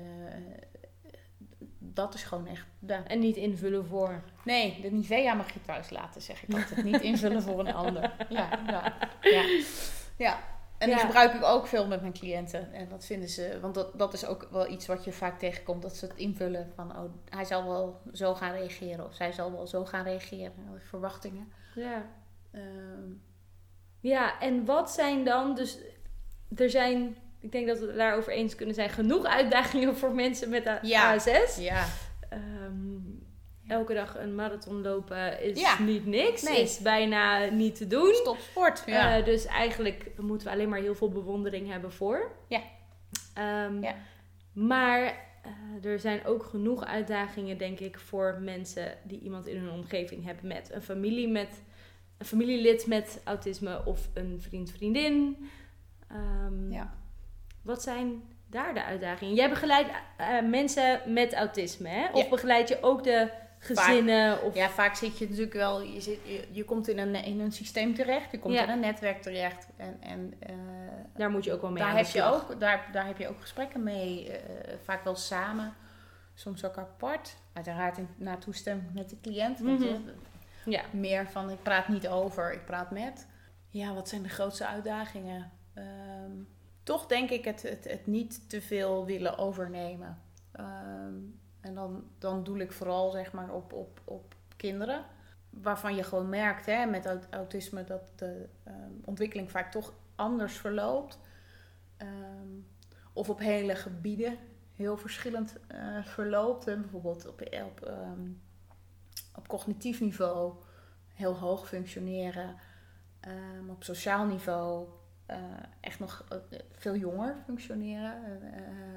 dat is gewoon echt... Ja. En niet invullen voor... Nee, de Nivea mag je thuis laten, zeg ik altijd. Niet invullen voor een ander. Ja, ja, ja. ja. En die ja. gebruik ik ook veel met mijn cliënten. En dat vinden ze... Want dat, dat is ook wel iets wat je vaak tegenkomt. Dat ze het invullen van... Oh, hij zal wel zo gaan reageren. Of zij zal wel zo gaan reageren. Verwachtingen. Ja. Um, ja, en wat zijn dan... Dus er zijn ik denk dat we het daarover eens kunnen zijn. Genoeg uitdagingen voor mensen met A- Ja. A S S. Ja. Um, elke dag een marathon lopen is Ja. niet niks. Nee. Is bijna niet te doen. Stop sport. Ja. Uh, dus eigenlijk moeten we alleen maar heel veel bewondering hebben voor. Ja. Um, Ja. Maar uh, er zijn ook genoeg uitdagingen, denk ik, voor mensen die iemand in hun omgeving hebben met een familie met een familielid met autisme of een vriend, vriendin. Um, ja. Wat zijn daar de uitdagingen? Jij begeleidt uh, mensen met autisme, hè? Of Ja. begeleid je ook de gezinnen? Vaak, of... Ja, vaak zit je natuurlijk wel, je, zit, je, je komt in een, in een systeem terecht, je komt Ja. in een netwerk terecht. En, en uh, daar moet je ook wel mee daar aan heb de je slag. ook, daar, daar heb je ook gesprekken mee, uh, vaak wel samen, soms ook apart. Uiteraard in, na toestemming met de cliënt. Want, Mm-hmm. uh, Ja. meer van, ik praat niet over, ik praat met. Ja, wat zijn de grootste uitdagingen? Um, toch denk ik het, het, het niet te veel willen overnemen. Um, en dan, dan doe ik vooral zeg maar op, op, op kinderen. Waarvan je gewoon merkt hè, met autisme dat de um, ontwikkeling vaak toch anders verloopt. Um, of op hele gebieden heel verschillend uh, verloopt. Hè. Bijvoorbeeld op, op, um, op cognitief niveau heel hoog functioneren. Um, op sociaal niveau uh, echt nog uh, veel jonger functioneren. Uh,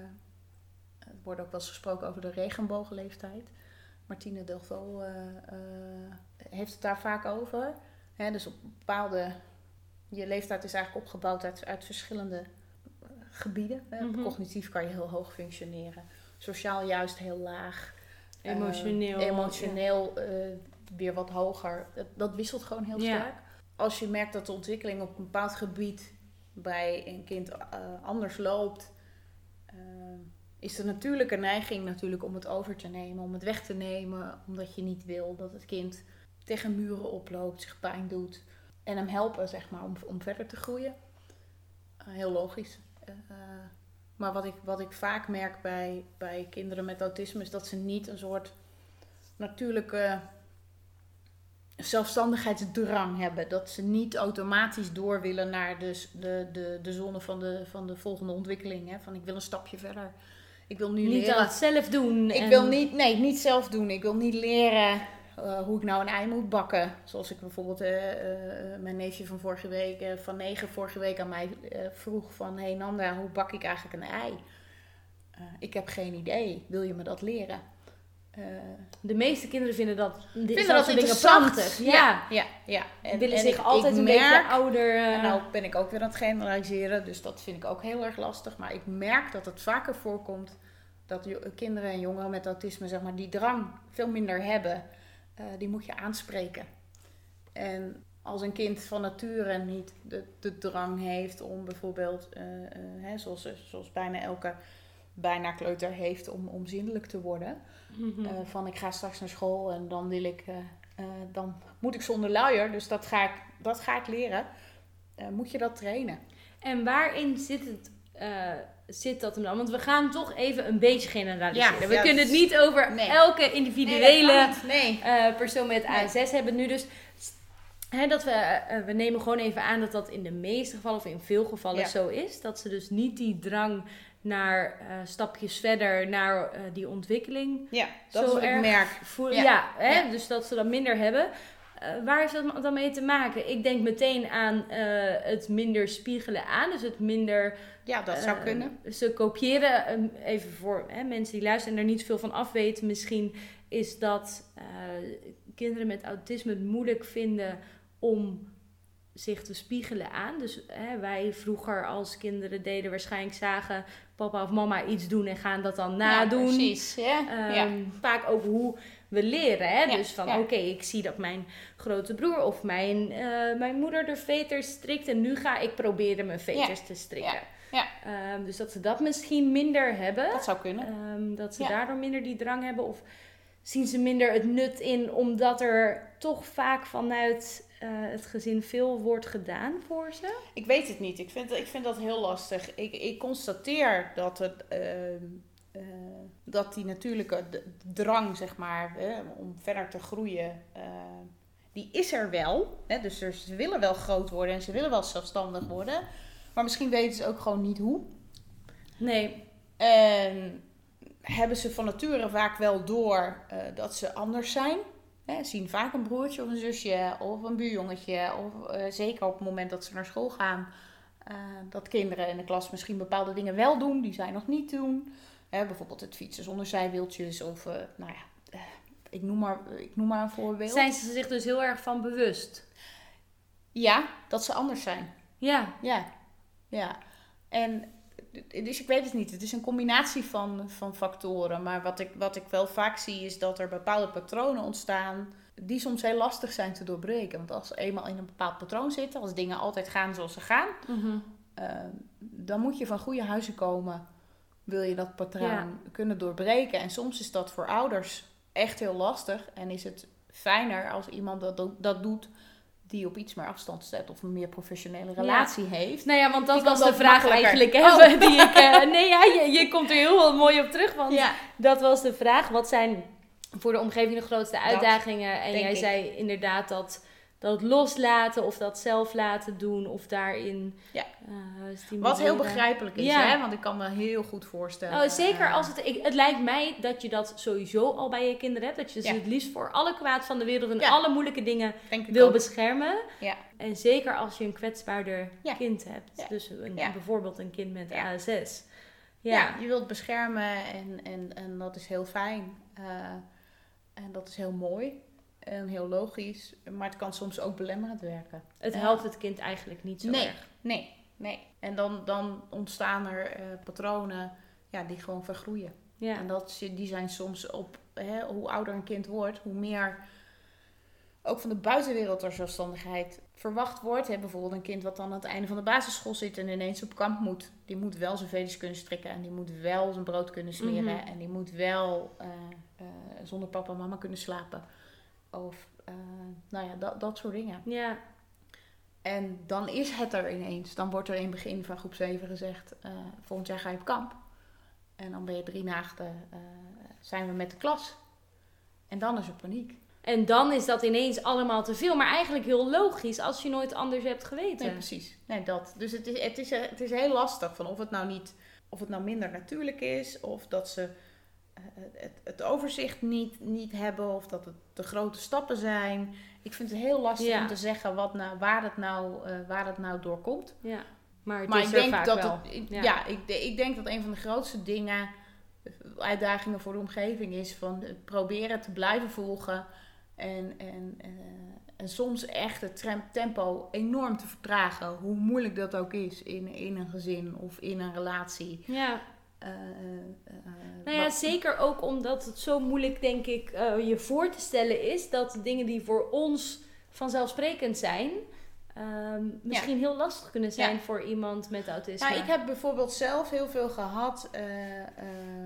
er wordt ook wel eens gesproken over de regenboogleeftijd. Martine Delvaux uh, uh, heeft het daar vaak over. Hè, dus op bepaalde... Je leeftijd is eigenlijk opgebouwd uit, uit verschillende gebieden. Hè. Mm-hmm. Cognitief kan je heel hoog functioneren. Sociaal juist heel laag. Emotioneel. Uh, emotioneel uh, weer wat hoger. Dat, dat wisselt gewoon heel ja. sterk. Als je merkt dat de ontwikkeling op een bepaald gebied bij een kind uh, anders loopt... Uh, is de natuurlijke neiging natuurlijk om het over te nemen, om het weg te nemen, omdat je niet wil dat het kind tegen muren oploopt, zich pijn doet en hem helpen zeg maar om, om verder te groeien. Uh, heel logisch. Uh, maar wat ik, wat ik vaak merk bij, bij kinderen met autisme is dat ze niet een soort natuurlijke zelfstandigheidsdrang hebben. Dat ze niet automatisch door willen naar de, de, de, de zone van de, van de volgende ontwikkeling. Hè? Van ik wil een stapje verder. Ik wil nu niet leren. Niet zelf doen. Ik en... wil niet, nee, niet zelf doen. Ik wil niet leren uh, hoe ik nou een ei moet bakken. Zoals ik bijvoorbeeld uh, uh, mijn neefje van vorige week, uh, van negen vorige week aan mij uh, vroeg van... Hé hey Nanda, hoe bak ik eigenlijk een ei? Uh, ik heb geen idee. Wil je me dat leren? Uh, de meeste kinderen vinden dat, vinden dat dingen prachtig. Ja, ja, ja. ja. En willen en zich ik, altijd ik een merk, beetje ouder... Uh... En nou ben ik ook weer aan het generaliseren, dus dat vind ik ook heel erg lastig. Maar ik merk dat het vaker voorkomt dat jo- kinderen en jongeren met autisme zeg maar, die drang veel minder hebben. Uh, die moet je aanspreken. En als een kind van nature niet de, de drang heeft om bijvoorbeeld, uh, uh, hè, zoals, zoals bijna elke bijna kleuter heeft om, om zindelijk te worden... Mm-hmm. Uh, van ik ga straks naar school en dan wil ik, uh, uh, dan moet ik zonder luier, dus dat ga ik, dat ga ik leren. Uh, moet je dat trainen? En waarin zit het, uh, zit dat hem dan? Want we gaan toch even een beetje generaliseren. Ja, we ja, kunnen het niet over nee. elke individuele nee, nee. Uh, persoon met A S S nee. hebben nu dus. Hè, dat we, uh, we nemen gewoon even aan dat dat in de meeste gevallen of in veel gevallen ja. zo is. Dat ze dus niet die drang naar uh, stapjes verder, naar uh, die ontwikkeling. Ja, dat zo is erg merk. Voelen. Ja, ja, hè? Ja, dus dat ze dat minder hebben. Uh, waar heeft dat dan mee te maken? Ik denk meteen aan uh, het minder spiegelen aan. Dus het minder... Ja, dat zou uh, kunnen. Ze kopiëren, um, even voor hè, mensen die luisteren en er niet veel van afweten. Misschien is dat uh, kinderen met autisme het moeilijk vinden om zich te spiegelen aan. Dus hè, wij vroeger als kinderen deden waarschijnlijk zagen papa of mama iets doen en gaan dat dan nadoen. Ja, precies. Ja. Um, ja. Vaak ook hoe we leren. Hè? Ja, dus van ja. oké, okay, ik zie dat mijn grote broer of mijn, uh, mijn moeder de veters strikt en nu ga ik proberen mijn veters ja. te strikken. Ja. Ja. Um, dus dat ze dat misschien minder hebben. Dat zou kunnen. Um, dat ze ja. daardoor minder die drang hebben of zien ze minder het nut in omdat er toch vaak vanuit uh, het gezin veel wordt gedaan voor ze? Ik weet het niet. Ik vind, ik vind dat heel lastig. Ik, ik constateer dat het... Uh, Uh, dat die natuurlijke drang, zeg maar, uh, om verder te groeien, uh, die is er wel. Hè? Dus er, ze willen wel groot worden en ze willen wel zelfstandig worden. Maar misschien weten ze ook gewoon niet hoe. Nee. En hebben ze van nature vaak wel door uh, dat ze anders zijn. Hè, zien vaak een broertje of een zusje of een buurjongetje. Of uh, zeker op het moment dat ze naar school gaan. Uh, dat kinderen in de klas misschien bepaalde dingen wel doen die zij nog niet doen. Hè, bijvoorbeeld het fietsen zonder zijwieltjes of uh, nou ja, uh, ik, noem maar, ik noem maar een voorbeeld. Zijn ze zich dus heel erg van bewust? Ja, dat ze anders zijn. Ja. Ja, ja. En dus ik weet het niet. Het is een combinatie van, van factoren. Maar wat ik, wat ik wel vaak zie is dat er bepaalde patronen ontstaan die soms heel lastig zijn te doorbreken. Want als ze eenmaal in een bepaald patroon zitten, als dingen altijd gaan zoals ze gaan, mm-hmm. uh, dan moet je van goede huizen komen. Wil je dat patroon Ja. kunnen doorbreken? En soms is dat voor ouders echt heel lastig. En is het fijner als iemand dat, dat doet die op iets meer afstand staat of een meer professionele relatie ja. heeft. Nou ja, want dat die was de dat vraag eigenlijk even. Oh. Die ik, uh, nee, ja, je, je komt er heel mooi op terug. Want ja. dat was de vraag. Wat zijn voor de omgeving de grootste uitdagingen? En jij ik. zei inderdaad dat, dat loslaten of dat zelf laten doen of daarin ja. uh, stimuleren. Wat heel begrijpelijk is, ja. hè? Want ik kan me heel goed voorstellen. Oh, zeker als het... Ik, het lijkt mij dat je dat sowieso al bij je kinderen hebt. Dat je ze ja. het liefst voor alle kwaad van de wereld en ja. alle moeilijke dingen Denk ik wil ook. beschermen. Ja. En zeker als je een kwetsbaarder ja. kind hebt. Ja. Dus een, ja. bijvoorbeeld een kind met ja. A S S. Ja. Ja. ja, je wilt beschermen en, en, en dat is heel fijn. Uh, en dat is heel mooi. En heel logisch. Maar het kan soms ook belemmerend werken. Het ja. helpt het kind eigenlijk niet zo nee. erg. Nee, nee. En dan, dan ontstaan er uh, patronen ja, die gewoon vergroeien. Ja. En dat, die zijn soms op, hè, hoe ouder een kind wordt, hoe meer ook van de buitenwereld er zelfstandigheid verwacht wordt. Hè, bijvoorbeeld een kind wat dan aan het einde van de basisschool zit en ineens op kamp moet. Die moet wel zijn veters kunnen strikken en die moet wel zijn brood kunnen smeren. Mm-hmm. En die moet wel uh, uh, zonder papa en mama kunnen slapen. Of uh, nou ja, dat, dat soort dingen. Ja. En dan is het er ineens. Dan wordt er in het begin van groep zeven gezegd, uh, volgend jaar ga je op kamp. En dan ben je drie nachten, uh, zijn we met de klas. En dan is er paniek. En dan is dat ineens allemaal te veel. Maar eigenlijk heel logisch als je nooit anders hebt geweten. Nee, precies. Nee, dat. Dus het is, het is, het is heel lastig van of het nou niet, of het nou minder natuurlijk is. Of dat ze uh, het, het overzicht niet, niet hebben. Of dat het te grote stappen zijn. Ik vind het heel lastig ja. om te zeggen wat nou, waar, het nou, uh, waar het nou door komt. Ja. Maar, het maar is ik er denk vaak dat wel. het, ik, ja, ja ik, ik denk dat een van de grootste dingen, uitdagingen voor de omgeving is van proberen te blijven volgen en, en, uh, en soms echt het tempo enorm te vertragen, hoe moeilijk dat ook is in, in een gezin of in een relatie. Ja. Uh, uh, nou ja, wat... zeker ook omdat het zo moeilijk, denk ik, uh, je voor te stellen is dat dingen die voor ons vanzelfsprekend zijn, Um, misschien ja. heel lastig kunnen zijn ja. voor iemand met autisme. Nou, ik heb bijvoorbeeld zelf heel veel gehad uh, uh,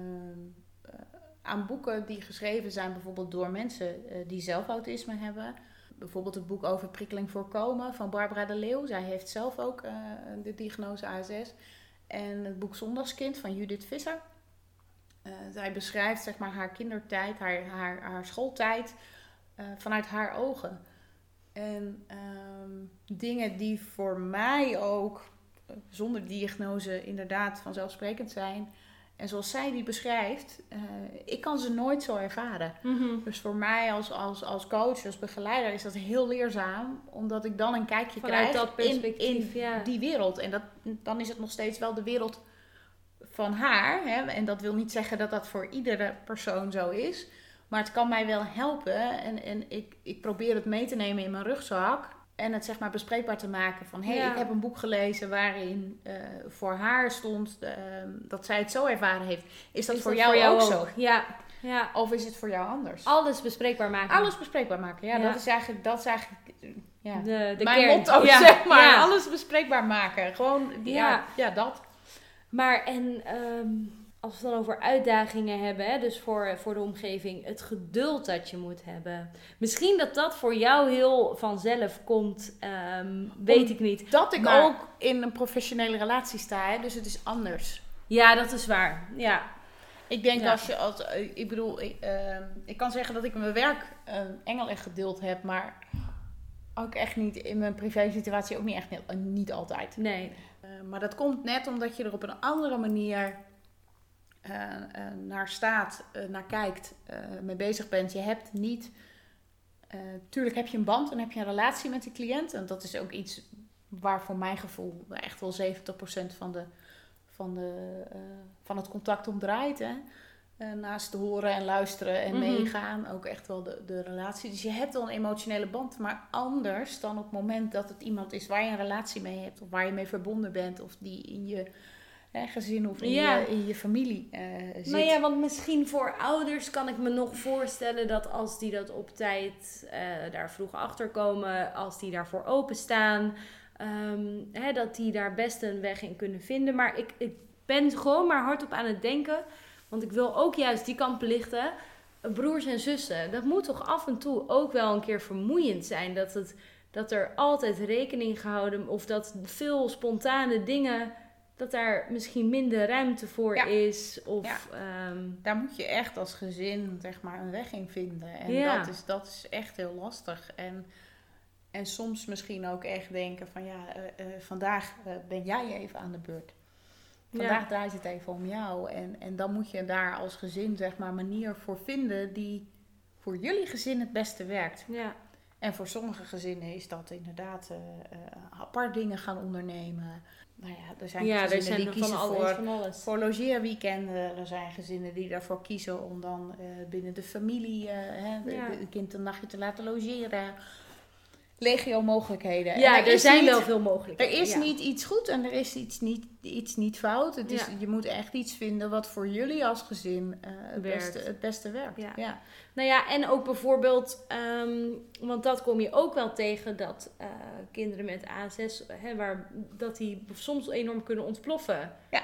aan boeken die geschreven zijn bijvoorbeeld door mensen uh, die zelf autisme hebben. Bijvoorbeeld het boek over prikkeling voorkomen van Barbara de Leeuw. Zij heeft zelf ook uh, de diagnose A S S. En het boek Zondagskind van Judith Visser. Uh, zij beschrijft zeg maar haar kindertijd, haar, haar, haar schooltijd uh, vanuit haar ogen. En um, dingen die voor mij ook zonder diagnose inderdaad vanzelfsprekend zijn. En zoals zij die beschrijft, uh, ik kan ze nooit zo ervaren. Mm-hmm. Dus voor mij als, als, als coach, als begeleider is dat heel leerzaam. Omdat ik dan een kijkje vanuit krijg dat perspectief, in, in ja. die wereld. En dat, dan is het nog steeds wel de wereld van haar. Hè? En dat wil niet zeggen dat dat voor iedere persoon zo is. Maar het kan mij wel helpen en, en ik, ik probeer het mee te nemen in mijn rugzak. En het zeg maar bespreekbaar te maken van... hé, hey, ja. ik heb een boek gelezen waarin uh, voor haar stond uh, dat zij het zo ervaren heeft. Is dat, is voor, dat jou voor jou ook, ook zo? Ja. ja. Of is het voor jou anders? Alles bespreekbaar maken. Alles bespreekbaar maken, ja. ja. Dat is eigenlijk, dat is eigenlijk ja, de, de mijn kern. motto, ja. zeg maar. Ja. Alles bespreekbaar maken. Gewoon, ja, ja, ja dat. Maar en... Um... als we het dan over uitdagingen hebben, hè, dus voor, voor de omgeving, het geduld dat je moet hebben. Misschien dat dat voor jou heel vanzelf komt, um, weet Om, ik niet. Dat ik maar, ook in een professionele relatie sta, hè, dus het is anders. Ja, dat is waar. Ja. Ik denk ja. als je, als, ik bedoel, ik, uh, ik kan zeggen dat ik in mijn werk uh, engel en geduld heb, maar Ook echt niet, in mijn privé situatie ook niet echt, niet, niet altijd. Nee. Uh, maar dat komt net omdat je er op een andere manier uh, uh, naar staat, uh, naar kijkt, uh, mee bezig bent. Je hebt niet... Uh, tuurlijk heb je een band en heb je een relatie met die cliënt. En dat is ook iets waar voor mijn gevoel echt wel zeventig procent van, de, van, de, uh, van het contact om draait. Hè? Uh, naast horen en luisteren en mm-hmm. meegaan, ook echt wel de, de relatie. Dus je hebt wel een emotionele band, maar anders dan op het moment dat het iemand is waar je een relatie mee hebt, of waar je mee verbonden bent, of die in je hè, gezin of in, ja. je, in je familie uh, zit. Nou ja, want misschien voor ouders kan ik me nog voorstellen dat als die dat op tijd uh, daar vroeg achter komen, als die daarvoor openstaan, um, hè, dat die daar best een weg in kunnen vinden. Maar ik, ik ben gewoon maar hardop aan het denken. Want ik wil ook juist die kant belichten. Broers en zussen, dat moet toch af en toe ook wel een keer vermoeiend zijn. Dat, het, dat er altijd rekening gehouden... of dat veel spontane dingen... dat daar misschien minder ruimte voor ja. is. Of, ja. um... Daar moet je echt als gezin zeg maar, een weg in vinden. En ja. dat, is, dat is echt heel lastig. En, en soms misschien ook echt denken van... ja, uh, uh, vandaag uh, ben jij even aan de beurt. Vandaag ja. draait het even om jou. En, en dan moet je daar als gezin zeg maar een manier voor vinden die voor jullie gezin het beste werkt. Ja. En voor sommige gezinnen is dat inderdaad uh, uh, apart dingen gaan ondernemen. Nou ja, er zijn ja, gezinnen er zijn die kiezen van voor, alles, van alles. voor logeerweekenden. Er zijn gezinnen die daarvoor kiezen om dan uh, binnen de familie uh, hè, de, ja. de, de kind een nachtje te laten logeren. Legio mogelijkheden. Ja, er, er zijn niet, wel veel mogelijkheden. Er is ja. niet iets goed en er is iets niet, iets niet fout. Het is, ja. Je moet echt iets vinden wat voor jullie als gezin uh, het, beste, het beste werkt. Ja. Ja. Nou ja, en ook bijvoorbeeld, um, want dat kom je ook wel tegen, dat uh, kinderen met A S S, hè, waar, dat die soms enorm kunnen ontploffen. Ja.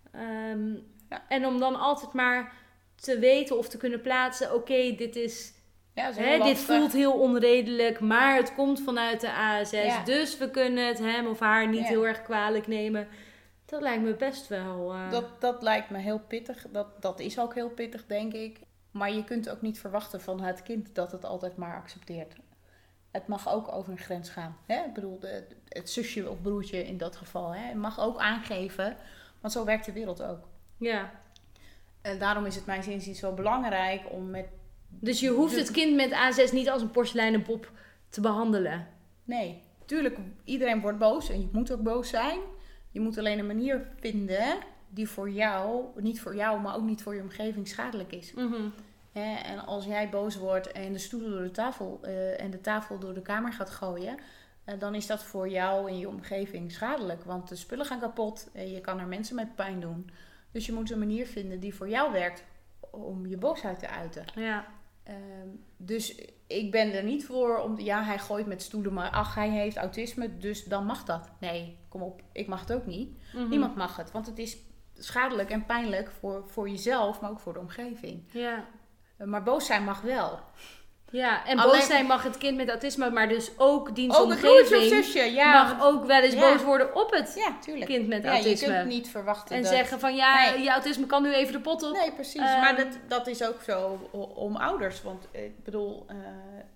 Um, ja. En om dan altijd maar te weten of te kunnen plaatsen, oké, okay, dit is... Ja, Hè, dit voelt heel onredelijk, maar het komt vanuit de A S S. Ja. Dus we kunnen het hem of haar niet ja. heel erg kwalijk nemen. Dat lijkt me best wel... Uh... Dat, dat lijkt me heel pittig. Dat, dat is ook heel pittig, denk ik. Maar je kunt ook niet verwachten van het kind dat het altijd maar accepteert. Het mag ook over een grens gaan. Hè? Ik bedoel, de, het zusje of broertje in dat geval. Hè? Het mag ook aangeven, want zo werkt de wereld ook. Ja. En daarom is het mijn inziens zo belangrijk om met... Dus je hoeft het kind met A S S niet als een porseleinen pop te behandelen? Nee. Tuurlijk, iedereen wordt boos en je moet ook boos zijn. Je moet alleen een manier vinden die voor jou, niet voor jou, maar ook niet voor je omgeving schadelijk is. Mm-hmm. Hè? En als jij boos wordt en de stoelen door de tafel uh, en de tafel door de kamer gaat gooien, uh, dan is dat voor jou en je omgeving schadelijk. Want de spullen gaan kapot en je kan er mensen met pijn doen. Dus je moet een manier vinden die voor jou werkt om je boosheid te uiten. Ja. Um, dus ik ben er niet voor om... Ja, hij gooit met stoelen, maar ach, hij heeft autisme, dus dan mag dat. Nee, kom op, ik mag het ook niet. Mm-hmm. Niemand mag het, want het is schadelijk en pijnlijk voor, voor jezelf, maar ook voor de omgeving. Ja. Uh, maar boos zijn mag wel. Ja, en Alleen... boos zijn mag het kind met autisme, maar dus ook diens ook omgeving het broertje of zusje, ja. mag ook wel eens ja. boos worden op het ja, tuurlijk. kind met ja, autisme. Je kunt niet verwachten en dat... zeggen van ja, nee. je autisme kan nu even de pot op. Nee, precies. Um... Maar dat, dat is ook zo om ouders. Want ik bedoel, uh,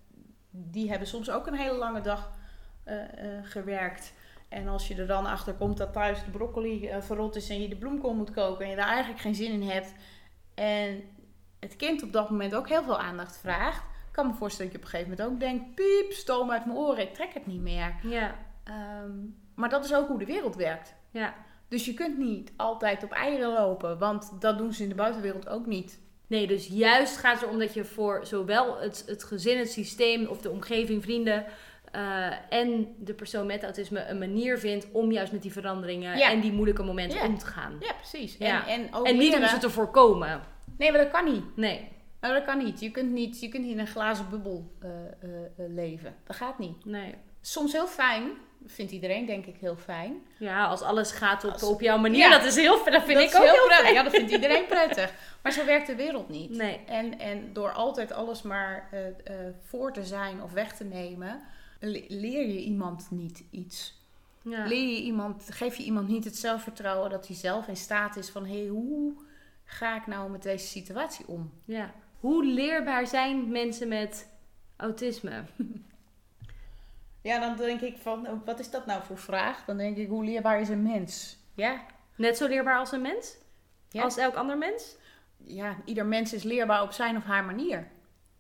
die hebben soms ook een hele lange dag uh, uh, gewerkt. En als je er dan achter komt dat thuis de broccoli uh, verrot is en je de bloemkool moet koken en je daar eigenlijk geen zin in hebt. En het kind op dat moment ook heel veel aandacht vraagt. Ik kan me voorstellen dat je op een gegeven moment ook denkt, piep, stoom uit mijn oren, ik trek het niet meer. Ja. Um, maar dat is ook hoe de wereld werkt. Ja. Dus je kunt niet altijd op eieren lopen, want dat doen ze in de buitenwereld ook niet. Nee, dus juist gaat het erom dat je voor zowel het, het gezin, het systeem of de omgeving, vrienden uh, en de persoon met autisme een manier vindt om juist met die veranderingen ja. en die moeilijke momenten ja. om te gaan. Ja, precies. Ja. En, en, ook en niet leren... om ze te voorkomen. Nee, maar dat kan niet. Nee. Nou, dat kan niet. Je kunt niet, je kunt niet in een glazen bubbel uh, uh, uh, leven. Dat gaat niet. Nee. Soms heel fijn. Vindt iedereen denk ik heel fijn. Ja, als alles gaat op, als, op jouw manier. Ja, dat is heel Dat vind dat ik ook heel, heel prettig. fijn. Ja, dat vindt iedereen prettig. Maar zo werkt de wereld niet. Nee. En, en door altijd alles maar uh, uh, voor te zijn of weg te nemen, le- leer je iemand niet iets. Ja. Leer je iemand, geef je iemand niet het zelfvertrouwen dat hij zelf in staat is van, hé, hey, hoe ga ik nou met deze situatie om? Ja. Hoe leerbaar zijn mensen met autisme? Ja, dan denk ik van, oh, wat is dat nou voor vraag? Dan denk ik, hoe leerbaar is een mens? Ja. Net zo leerbaar als een mens? Ja. Als elk ander mens? Ja, ieder mens is leerbaar op zijn of haar manier.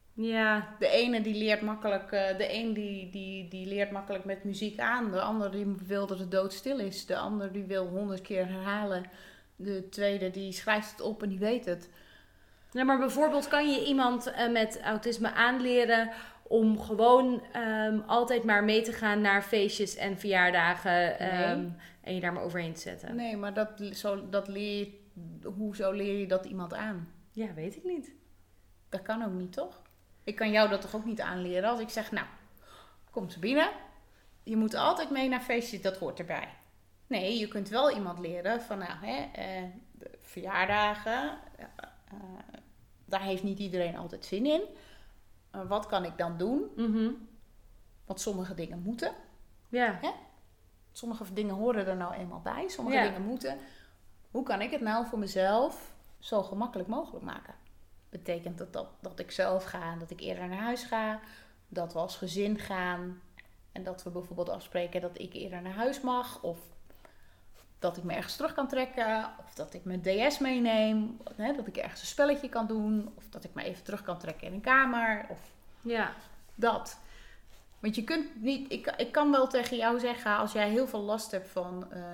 Ja. De ene die leert makkelijk, uh, de een die, die, die leert makkelijk met muziek aan. De ander die wil dat het doodstil is. De ander die wil honderd keer herhalen. De tweede die schrijft het op en die weet het. Ja, maar bijvoorbeeld kan je iemand uh, met autisme aanleren om gewoon um, altijd maar mee te gaan naar feestjes en verjaardagen um, nee. en je daar maar overheen te zetten? Nee, maar dat, zo, dat leer je, hoezo leer je dat iemand aan? Ja, weet ik niet. Dat kan ook niet, toch? Ik kan jou dat toch ook niet aanleren als ik zeg, nou, kom Sabine, je moet altijd mee naar feestjes, dat hoort erbij. Nee, je kunt wel iemand leren van, nou, hè, eh, verjaardagen, uh, uh, daar heeft niet iedereen altijd zin in. Uh, wat kan ik dan doen? Mm-hmm. Want sommige dingen moeten. Ja. Hè? Sommige dingen horen er nou eenmaal bij, sommige ja. dingen moeten. Hoe kan ik het nou voor mezelf zo gemakkelijk mogelijk maken? Betekent dat, dat dat ik zelf ga en dat ik eerder naar huis ga, dat we als gezin gaan en dat we bijvoorbeeld afspreken dat ik eerder naar huis mag of dat ik me ergens terug kan trekken of dat ik mijn D S meeneem, hè, dat ik ergens een spelletje kan doen of dat ik me even terug kan trekken in een kamer of ja. dat. Want je kunt niet, ik, ik kan wel tegen jou zeggen als jij heel veel last hebt van, uh,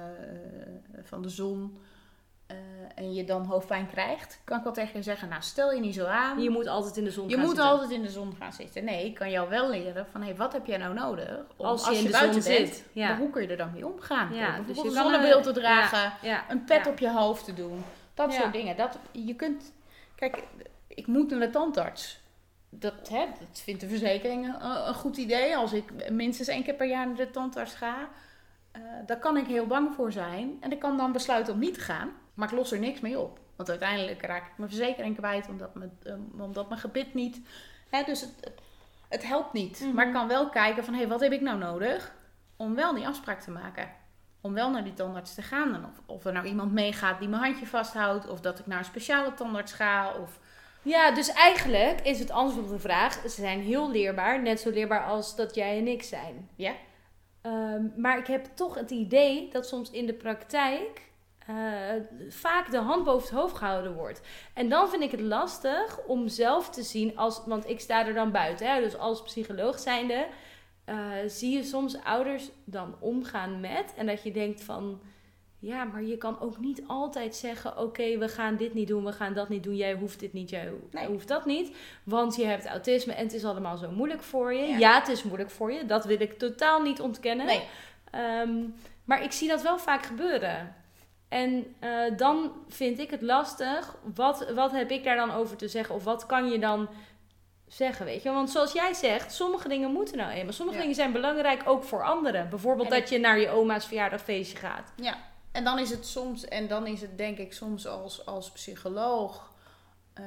van de zon. Uh, en je dan hoofdpijn krijgt, kan ik wel tegen je zeggen, nou stel je niet zo aan. Je moet altijd in de zon je gaan moet zitten. altijd in de zon gaan zitten. Nee, ik kan jou wel leren van, hé, hey, wat heb jij nou nodig? Om, als je, als je in de buiten zon bent, zit. Ja. Maar hoe kun je er dan mee omgaan? Ja, Door dus bijvoorbeeld je een kan zonnebril een, te dragen, ja, ja, een pet ja. op je hoofd te doen. Dat ja. soort dingen. Dat, je kunt, kijk, ik moet naar de tandarts. Dat, hè, dat vindt de verzekering een, een goed idee. Als ik minstens één keer per jaar naar de tandarts ga, uh, daar kan ik heel bang voor zijn. En ik kan dan besluiten om niet te gaan. Maar ik los er niks mee op. Want uiteindelijk raak ik mijn verzekering kwijt, omdat mijn, um, omdat mijn gebit niet... Hè, dus het, het, het helpt niet. Mm-hmm. Maar ik kan wel kijken van, hé, hey, wat heb ik nou nodig om wel die afspraak te maken? Om wel naar die tandarts te gaan. En of, of er nou iemand meegaat die mijn handje vasthoudt. Of dat ik naar een speciale tandarts ga. Of... Ja, dus eigenlijk is het antwoord op de vraag, ze zijn heel leerbaar. Net zo leerbaar als dat jij en ik zijn. Ja. Um, maar ik heb toch het idee dat soms in de praktijk Uh, vaak de hand boven het hoofd gehouden wordt. En dan vind ik het lastig om zelf te zien, als, want ik sta er dan buiten. Hè, dus als psycholoog zijnde uh, zie je soms ouders dan omgaan met. En dat je denkt van, ja, maar je kan ook niet altijd zeggen, oké, okay, we gaan dit niet doen, we gaan dat niet doen. Jij hoeft dit niet, jij nee. hoeft dat niet. Want je hebt autisme en het is allemaal zo moeilijk voor je. Ja, ja het is moeilijk voor je. Dat wil ik totaal niet ontkennen. Nee. Um, maar ik zie dat wel vaak gebeuren. En uh, dan vind ik het lastig, wat, wat heb ik daar dan over te zeggen? Of wat kan je dan zeggen, weet je? Want zoals jij zegt, sommige dingen moeten nou eenmaal. Sommige ja. dingen zijn belangrijk ook voor anderen. Bijvoorbeeld en dat ik... je naar je oma's verjaardagfeestje gaat. Ja, en dan is het soms, en dan is het denk ik soms als, als psycholoog uh,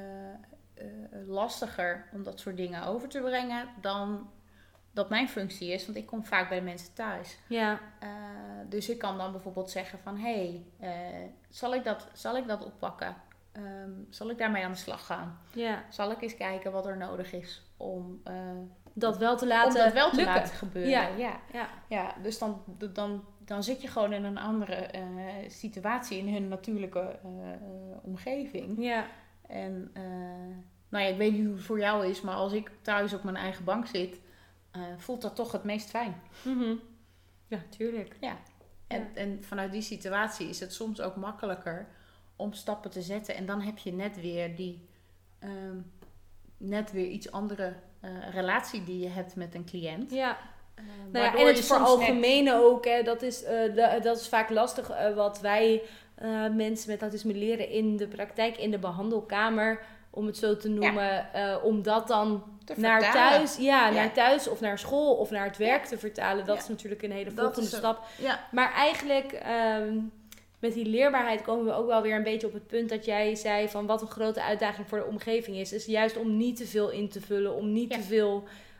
uh, lastiger om dat soort dingen over te brengen dan dat mijn functie is, want ik kom vaak bij de mensen thuis. Ja. Uh, dus ik kan dan bijvoorbeeld zeggen van, hé, hey, uh, zal ik dat, zal ik dat oppakken? Um, zal ik daarmee aan de slag gaan? Ja. Zal ik eens kijken wat er nodig is om uh, dat wel te laten, om dat wel te lukken. laten gebeuren? Ja. Ja. Ja. Ja, dus dan, dan, dan zit je gewoon in een andere uh, situatie, in hun natuurlijke uh, uh, omgeving. Ja. En uh, nou ja, ik weet niet hoe het voor jou is, maar als ik thuis op mijn eigen bank zit, Uh, voelt dat toch het meest fijn. Mm-hmm. Ja, tuurlijk. Ja. En, ja. en vanuit die situatie is het soms ook makkelijker om stappen te zetten. En dan heb je net weer die um, net weer iets andere uh, relatie die je hebt met een cliënt. Ja. Uh, nou ja, en het veralgemene net... ook, hè, dat, is, uh, de, dat is vaak lastig uh, wat wij uh, mensen met autisme leren in de praktijk, in de behandelkamer, om het zo te noemen, ja. uh, om dat dan naar thuis, ja, ja. naar thuis of naar school of naar het werk ja. te vertalen. Dat ja. is natuurlijk een hele volgende stap. Ja. Maar eigenlijk um, met die leerbaarheid komen we ook wel weer een beetje op het punt dat jij zei van wat een grote uitdaging voor de omgeving is. Is juist om niet te veel in te vullen, om niet ja. te veel,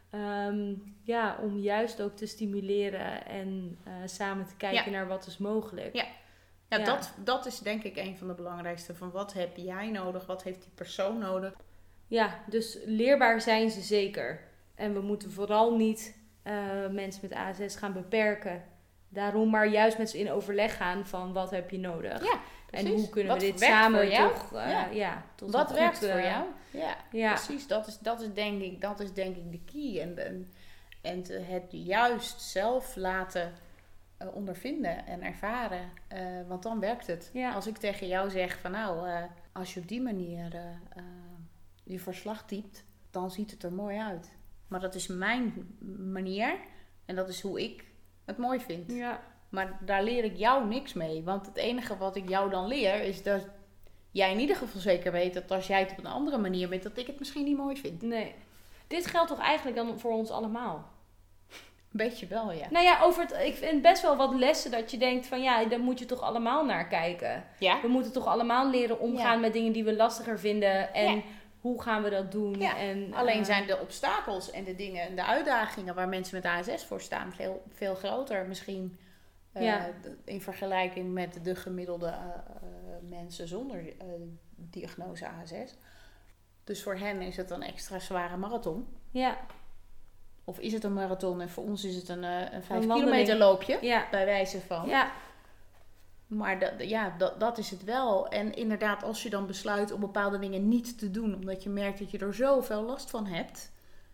um, ja, om juist ook te stimuleren en uh, samen te kijken ja. naar wat is mogelijk. Ja. Ja, ja. Dat, dat is denk ik een van de belangrijkste. Van wat heb jij nodig? Wat heeft die persoon nodig? Ja, dus leerbaar zijn ze zeker. En we moeten vooral niet uh, mensen met A S S gaan beperken. Daarom maar juist met ze in overleg gaan van wat heb je nodig. Ja, en hoe kunnen wat we dit werkt samen voor jou? toch... Uh, ja. Ja, tot wat goed, werkt uh, voor jou? Ja, ja. precies. Dat is, dat, is denk ik, dat is denk ik de key. En, en, en te, het juist zelf laten uh, ondervinden en ervaren. Uh, want dan werkt het. Ja. Als ik tegen jou zeg van nou, uh, als je op die manier uh, uh, je verslag typt, dan ziet het er mooi uit. Maar dat is mijn manier en dat is hoe ik het mooi vind. Ja. Maar daar leer ik jou niks mee. Want het enige wat ik jou dan leer is dat jij in ieder geval zeker weet dat als jij het op een andere manier bent, dat ik het misschien niet mooi vind. Nee. Dit geldt toch eigenlijk dan voor ons allemaal? Een beetje wel, ja. Nou ja, over het, ik vind best wel wat lessen dat je denkt van ja, daar moet je toch allemaal naar kijken. Ja? We moeten toch allemaal leren omgaan Ja. met dingen die we lastiger vinden. En Ja. hoe gaan we dat doen? Ja. En, Alleen uh, zijn de obstakels en de dingen en de uitdagingen waar mensen met A S S voor staan veel, veel groter misschien. Uh, Ja. In vergelijking met de gemiddelde uh, uh, mensen zonder uh, diagnose A S S. Dus voor hen is het een extra zware marathon. Ja, Of is het een marathon en voor ons is het een, uh, een vijf wandeling. kilometer loopje. ja, Bij wijze van. ja, Maar dat, ja, dat, dat is het wel. En inderdaad, als je dan besluit om bepaalde dingen niet te doen, omdat je merkt dat je er zoveel last van hebt,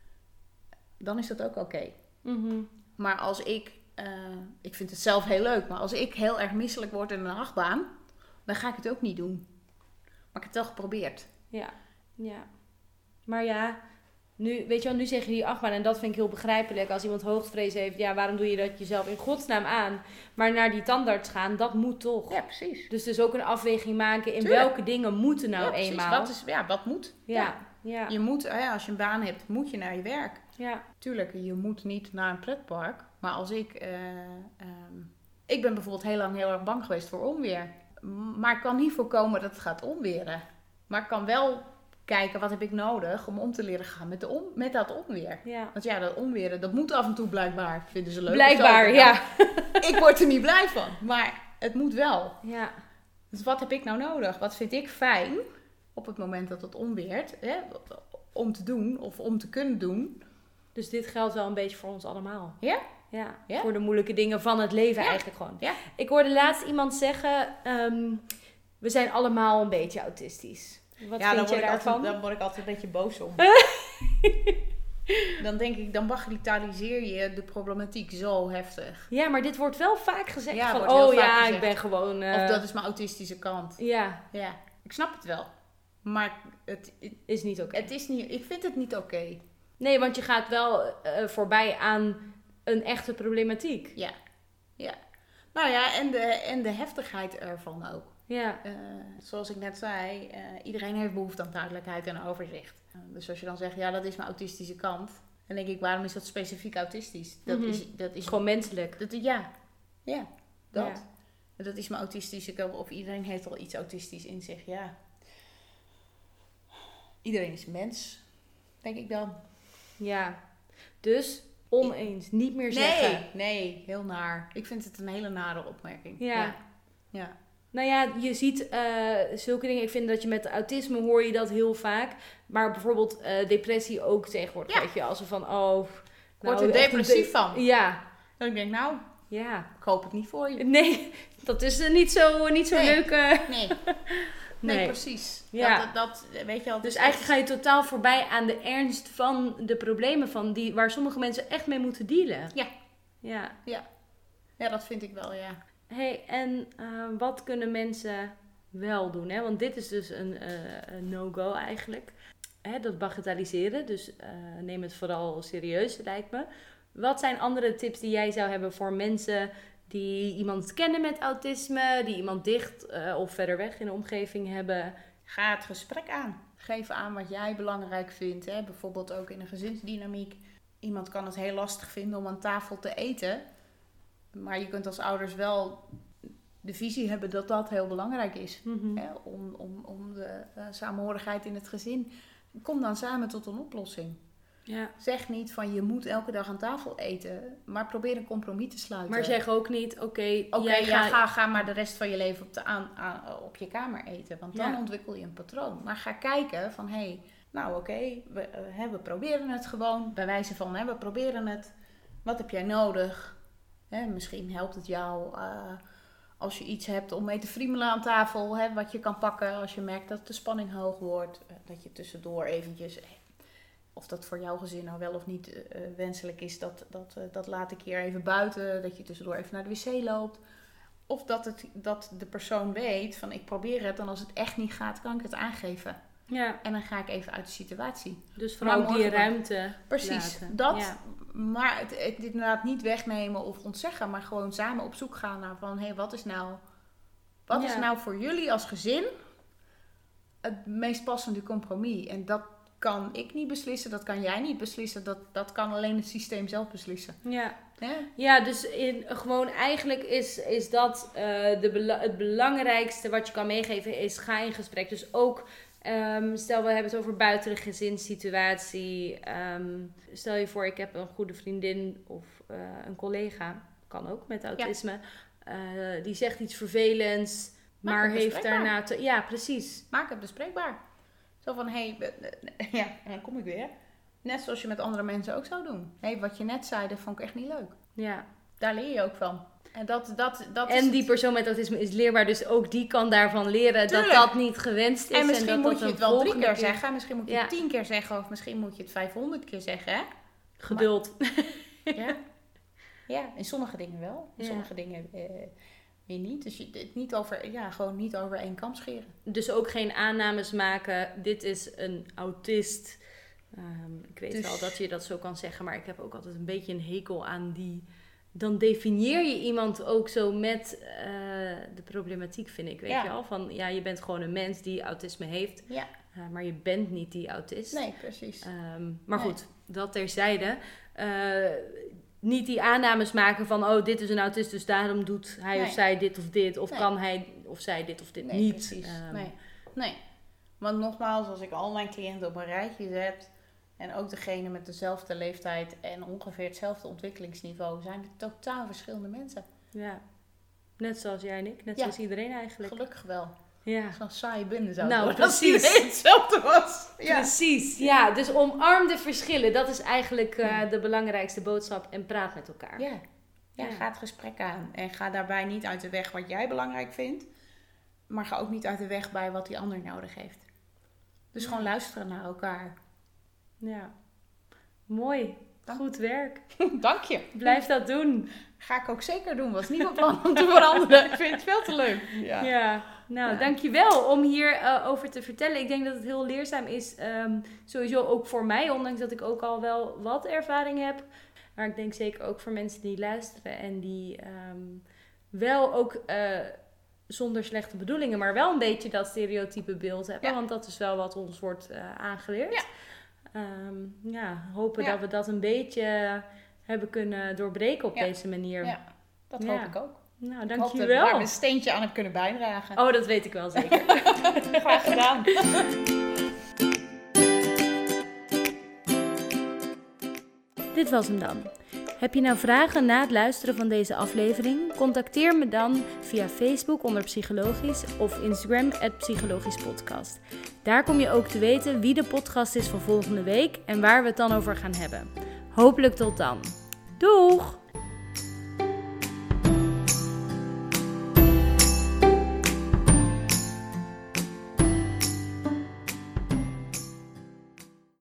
dan is dat ook oké. Okay. mhm. Maar als ik, uh, ik vind het zelf heel leuk, maar als ik heel erg misselijk word in een achtbaan, dan ga ik het ook niet doen. Maar ik heb het wel geprobeerd. ja, ja. Maar ja, nu, weet je wel, nu zeg je die achtbaan en dat vind ik heel begrijpelijk. Als iemand hoogtevrees heeft, ja, waarom doe je dat jezelf in godsnaam aan? Maar naar die tandarts gaan, dat moet toch. Ja, precies. Dus dus ook een afweging maken in Tuurlijk. welke dingen moeten nou ja, precies. eenmaal. Wat is, ja, wat moet? Ja, ja, Je moet, ja, als je een baan hebt, moet je naar je werk. ja, Tuurlijk, je moet niet naar een pretpark. Maar als ik... Uh, um, ik ben bijvoorbeeld heel lang heel erg bang geweest voor onweer. Maar ik kan niet voorkomen dat het gaat onweren. Maar ik kan wel kijken, wat heb ik nodig om om te leren gaan met, de on, met dat onweer. ja. Want ja, dat onweren, dat moet af en toe blijkbaar. Vinden ze leuk. Blijkbaar, of zo. ja. Ik word er niet blij van. Maar het moet wel. Ja, Dus wat heb ik nou nodig? Wat vind ik fijn op het moment dat het onweert? Hè, om te doen of om te kunnen doen. dus dit geldt wel een beetje voor ons allemaal. Ja? Ja, Ja. voor de moeilijke dingen van het leven Ja. eigenlijk gewoon. Ja. Ik hoorde laatst iemand zeggen, um, we zijn allemaal een beetje autistisch. Wat Ja, dan vind word, jij ik daarvan? altijd, dan word ik altijd een beetje boos om. Dan denk ik, dan bagatelliseer je de problematiek zo heftig. Ja, maar dit wordt wel vaak gezegd Ja, van, wordt heel oh vaak ja, gezegd. ik ben gewoon... uh, Of dat is mijn autistische kant. Ja, Ja, ik snap het wel. Maar het, het, is niet oké. het is niet, ik vind het niet oké. Okay. Nee, want je gaat wel uh, voorbij aan een echte problematiek. Ja, ja. Nou ja, en de, en de heftigheid ervan ook. Ja, Uh, zoals ik net zei, uh, iedereen heeft behoefte aan duidelijkheid en overzicht. Uh, dus als je dan zegt, ja, dat is mijn autistische kant. Dan denk ik, waarom is dat specifiek autistisch? Dat Mhm. is, dat het is is gewoon menselijk. Dat, ja, ja, dat. Ja. Dat is mijn autistische kant. Of iedereen heeft al iets autistisch in zich, ja. Iedereen is mens, denk ik dan. Ja, dus oneens, niet meer zeggen. Nee, nee, heel naar. Ik vind het een hele nare opmerking. Ja. Ja. Ja. Nou ja, je ziet uh, zulke dingen. Ik vind dat je met autisme hoor je dat heel vaak. Maar bijvoorbeeld uh, depressie ook tegenwoordig. Ja. Weet je, als we van, oh... Ik word nou, er echt depressief de- van. Ja, Dan denk ik, nou, ja. ik hoop het niet voor je. Nee, dat is uh, niet zo, niet zo Nee. leuk. uh, Nee, nee, Nee. precies. Ja. Dat, dat, dat, weet je wel. Dus eigenlijk ga je totaal voorbij aan de ernst van de problemen van die, waar sommige mensen echt mee moeten dealen. Ja. Ja. Ja, dat vind ik wel, ja. Hey, en uh, wat kunnen mensen wel doen? Hè? Want dit is dus een, uh, een no-go eigenlijk. Hè, dat bagatelliseren, dus uh, neem het vooral serieus, lijkt me. Wat zijn andere tips die jij zou hebben voor mensen die iemand kennen met autisme, die iemand dicht uh, of verder weg in de omgeving hebben? Ga het gesprek aan. Geef aan wat jij belangrijk vindt. Hè? Bijvoorbeeld ook in een gezinsdynamiek. Iemand kan het heel lastig vinden om aan tafel te eten. Maar je kunt als ouders wel de visie hebben dat dat heel belangrijk is. Mm-hmm. Hè? Om, om, om de uh, samenhorigheid in het gezin. Kom dan samen tot een oplossing. Ja. Zeg niet van je moet elke dag aan tafel eten. Maar probeer een compromis te sluiten. Maar zeg ook niet, oké, okay, Oké, jij ja, gaat... ga, ga maar de rest van je leven op, de aan, aan, op je kamer eten. Want dan Ja. ontwikkel je een patroon. Maar ga kijken van, hé, hey, nou oké, okay, we, uh, we proberen het gewoon. Bij wijze van, hè, we proberen het. Wat heb jij nodig? Hè, misschien helpt het jou uh, als je iets hebt om mee te friemelen aan tafel. Hè, wat je kan pakken als je merkt dat de spanning hoog wordt. Uh, dat je tussendoor eventjes, of dat voor jouw gezin nou wel of niet uh, wenselijk is, dat, dat, uh, dat laat ik hier even buiten. Dat je tussendoor even naar de wc loopt. Of dat, het, dat de persoon weet van ik probeer het en als het echt niet gaat, kan ik het aangeven. Ja. En dan ga ik even uit de situatie. Dus vooral die ruimte Precies, laten. dat. Ja. Maar het, het inderdaad niet wegnemen of ontzeggen, maar gewoon samen op zoek gaan naar van hé, hey, wat is nou, wat ja. is nou voor jullie als gezin het meest passende compromis? En dat kan ik niet beslissen, dat kan jij niet beslissen, dat, dat kan alleen het systeem zelf beslissen. Ja, ja? ja dus in, gewoon eigenlijk is, is dat uh, de bela- het belangrijkste wat je kan meegeven is ga in gesprek. Dus ook Um, stel we hebben het over buiten de gezinssituatie. Um, stel je voor ik heb een goede vriendin of uh, een collega, kan ook met autisme. Ja. Uh, die zegt iets vervelends, Maak maar heeft daarna... Te, ja, precies. Maak het bespreekbaar. Zo van, hé, hey, ja, dan kom ik weer. Net zoals je met andere mensen ook zou doen. Hé, hey, wat je net zei, dat vond ik echt niet leuk. Ja. Daar leer je ook van. En, dat, dat, dat en is die persoon met autisme is leerbaar, dus ook die kan daarvan leren Tuurlijk. dat dat niet gewenst is. En misschien en dat moet dat je het wel drie keer, keer zeggen, misschien moet je ja. het tien keer zeggen of misschien moet je het vijfhonderd keer zeggen. Hè? Geduld. Maar, ja. ja, in sommige dingen wel, in ja. sommige dingen eh, weer niet. Dus je, het niet over, ja, gewoon niet over één kam scheren. Dus ook geen aannames maken, dit is een autist. Um, ik weet dus, wel dat je dat zo kan zeggen, maar ik heb ook altijd een beetje een hekel aan die... Dan definieer je iemand ook zo met uh, de problematiek, vind ik. Weet ja. je wel? Van, ja, je bent gewoon een mens die autisme heeft. Ja. Uh, maar je bent niet die autist. Nee, precies. Um, maar nee. goed, dat terzijde. Uh, niet die aannames maken van... oh, dit is een autist, dus daarom doet hij nee. of zij dit of dit. Of nee. kan hij of zij dit of dit nee, niet. Precies. Um, nee, nee. Want nogmaals, als ik al mijn cliënten op een rijtje zet... en ook degene met dezelfde leeftijd en ongeveer hetzelfde ontwikkelingsniveau... zijn het totaal verschillende mensen. Ja, net zoals jij en ik. Net ja. zoals iedereen eigenlijk. Gelukkig wel. Ja. Zo'n saaie binnen zou nou, worden als iedereen hetzelfde was. Ja. Precies, ja. Dus omarm de verschillen. Dat is eigenlijk uh, ja. de belangrijkste boodschap. En praat met elkaar. Ja. Ja, ja, ga het gesprek aan. En ga daarbij niet uit de weg wat jij belangrijk vindt. Maar ga ook niet uit de weg bij wat die ander nodig heeft. Dus ja. gewoon luisteren naar elkaar. Ja, mooi. Dank. Goed werk. Dank je. Blijf dat doen. Ga ik ook zeker doen. Was niet mijn plan om te veranderen. Ik vind het veel te leuk. Ja, ja. nou ja. dankjewel om hier uh, over te vertellen. Ik denk dat het heel leerzaam is. Um, sowieso ook voor mij, ondanks dat ik ook al wel wat ervaring heb. Maar ik denk zeker ook voor mensen die luisteren en die um, wel ook... Uh, zonder slechte bedoelingen, maar wel een beetje dat stereotype beeld hebben. Ja. Want dat is wel wat ons wordt uh, aangeleerd. Ja. Um, ja, hopen ja. dat we dat een beetje hebben kunnen doorbreken op ja. deze manier. Ja, dat hoop ja. ik ook. Nou, dankjewel. Ik hoop dat ik daar een steentje aan heb kunnen bijdragen. Oh, dat weet ik wel zeker. Graag gedaan. Dit was hem dan. Heb je nou vragen na het luisteren van deze aflevering? Contacteer me dan via Facebook onder Psychologisch of Instagram at Psychologisch Podcast. Daar kom je ook te weten wie de podcast is van volgende week en waar we het dan over gaan hebben. Hopelijk tot dan. Doeg!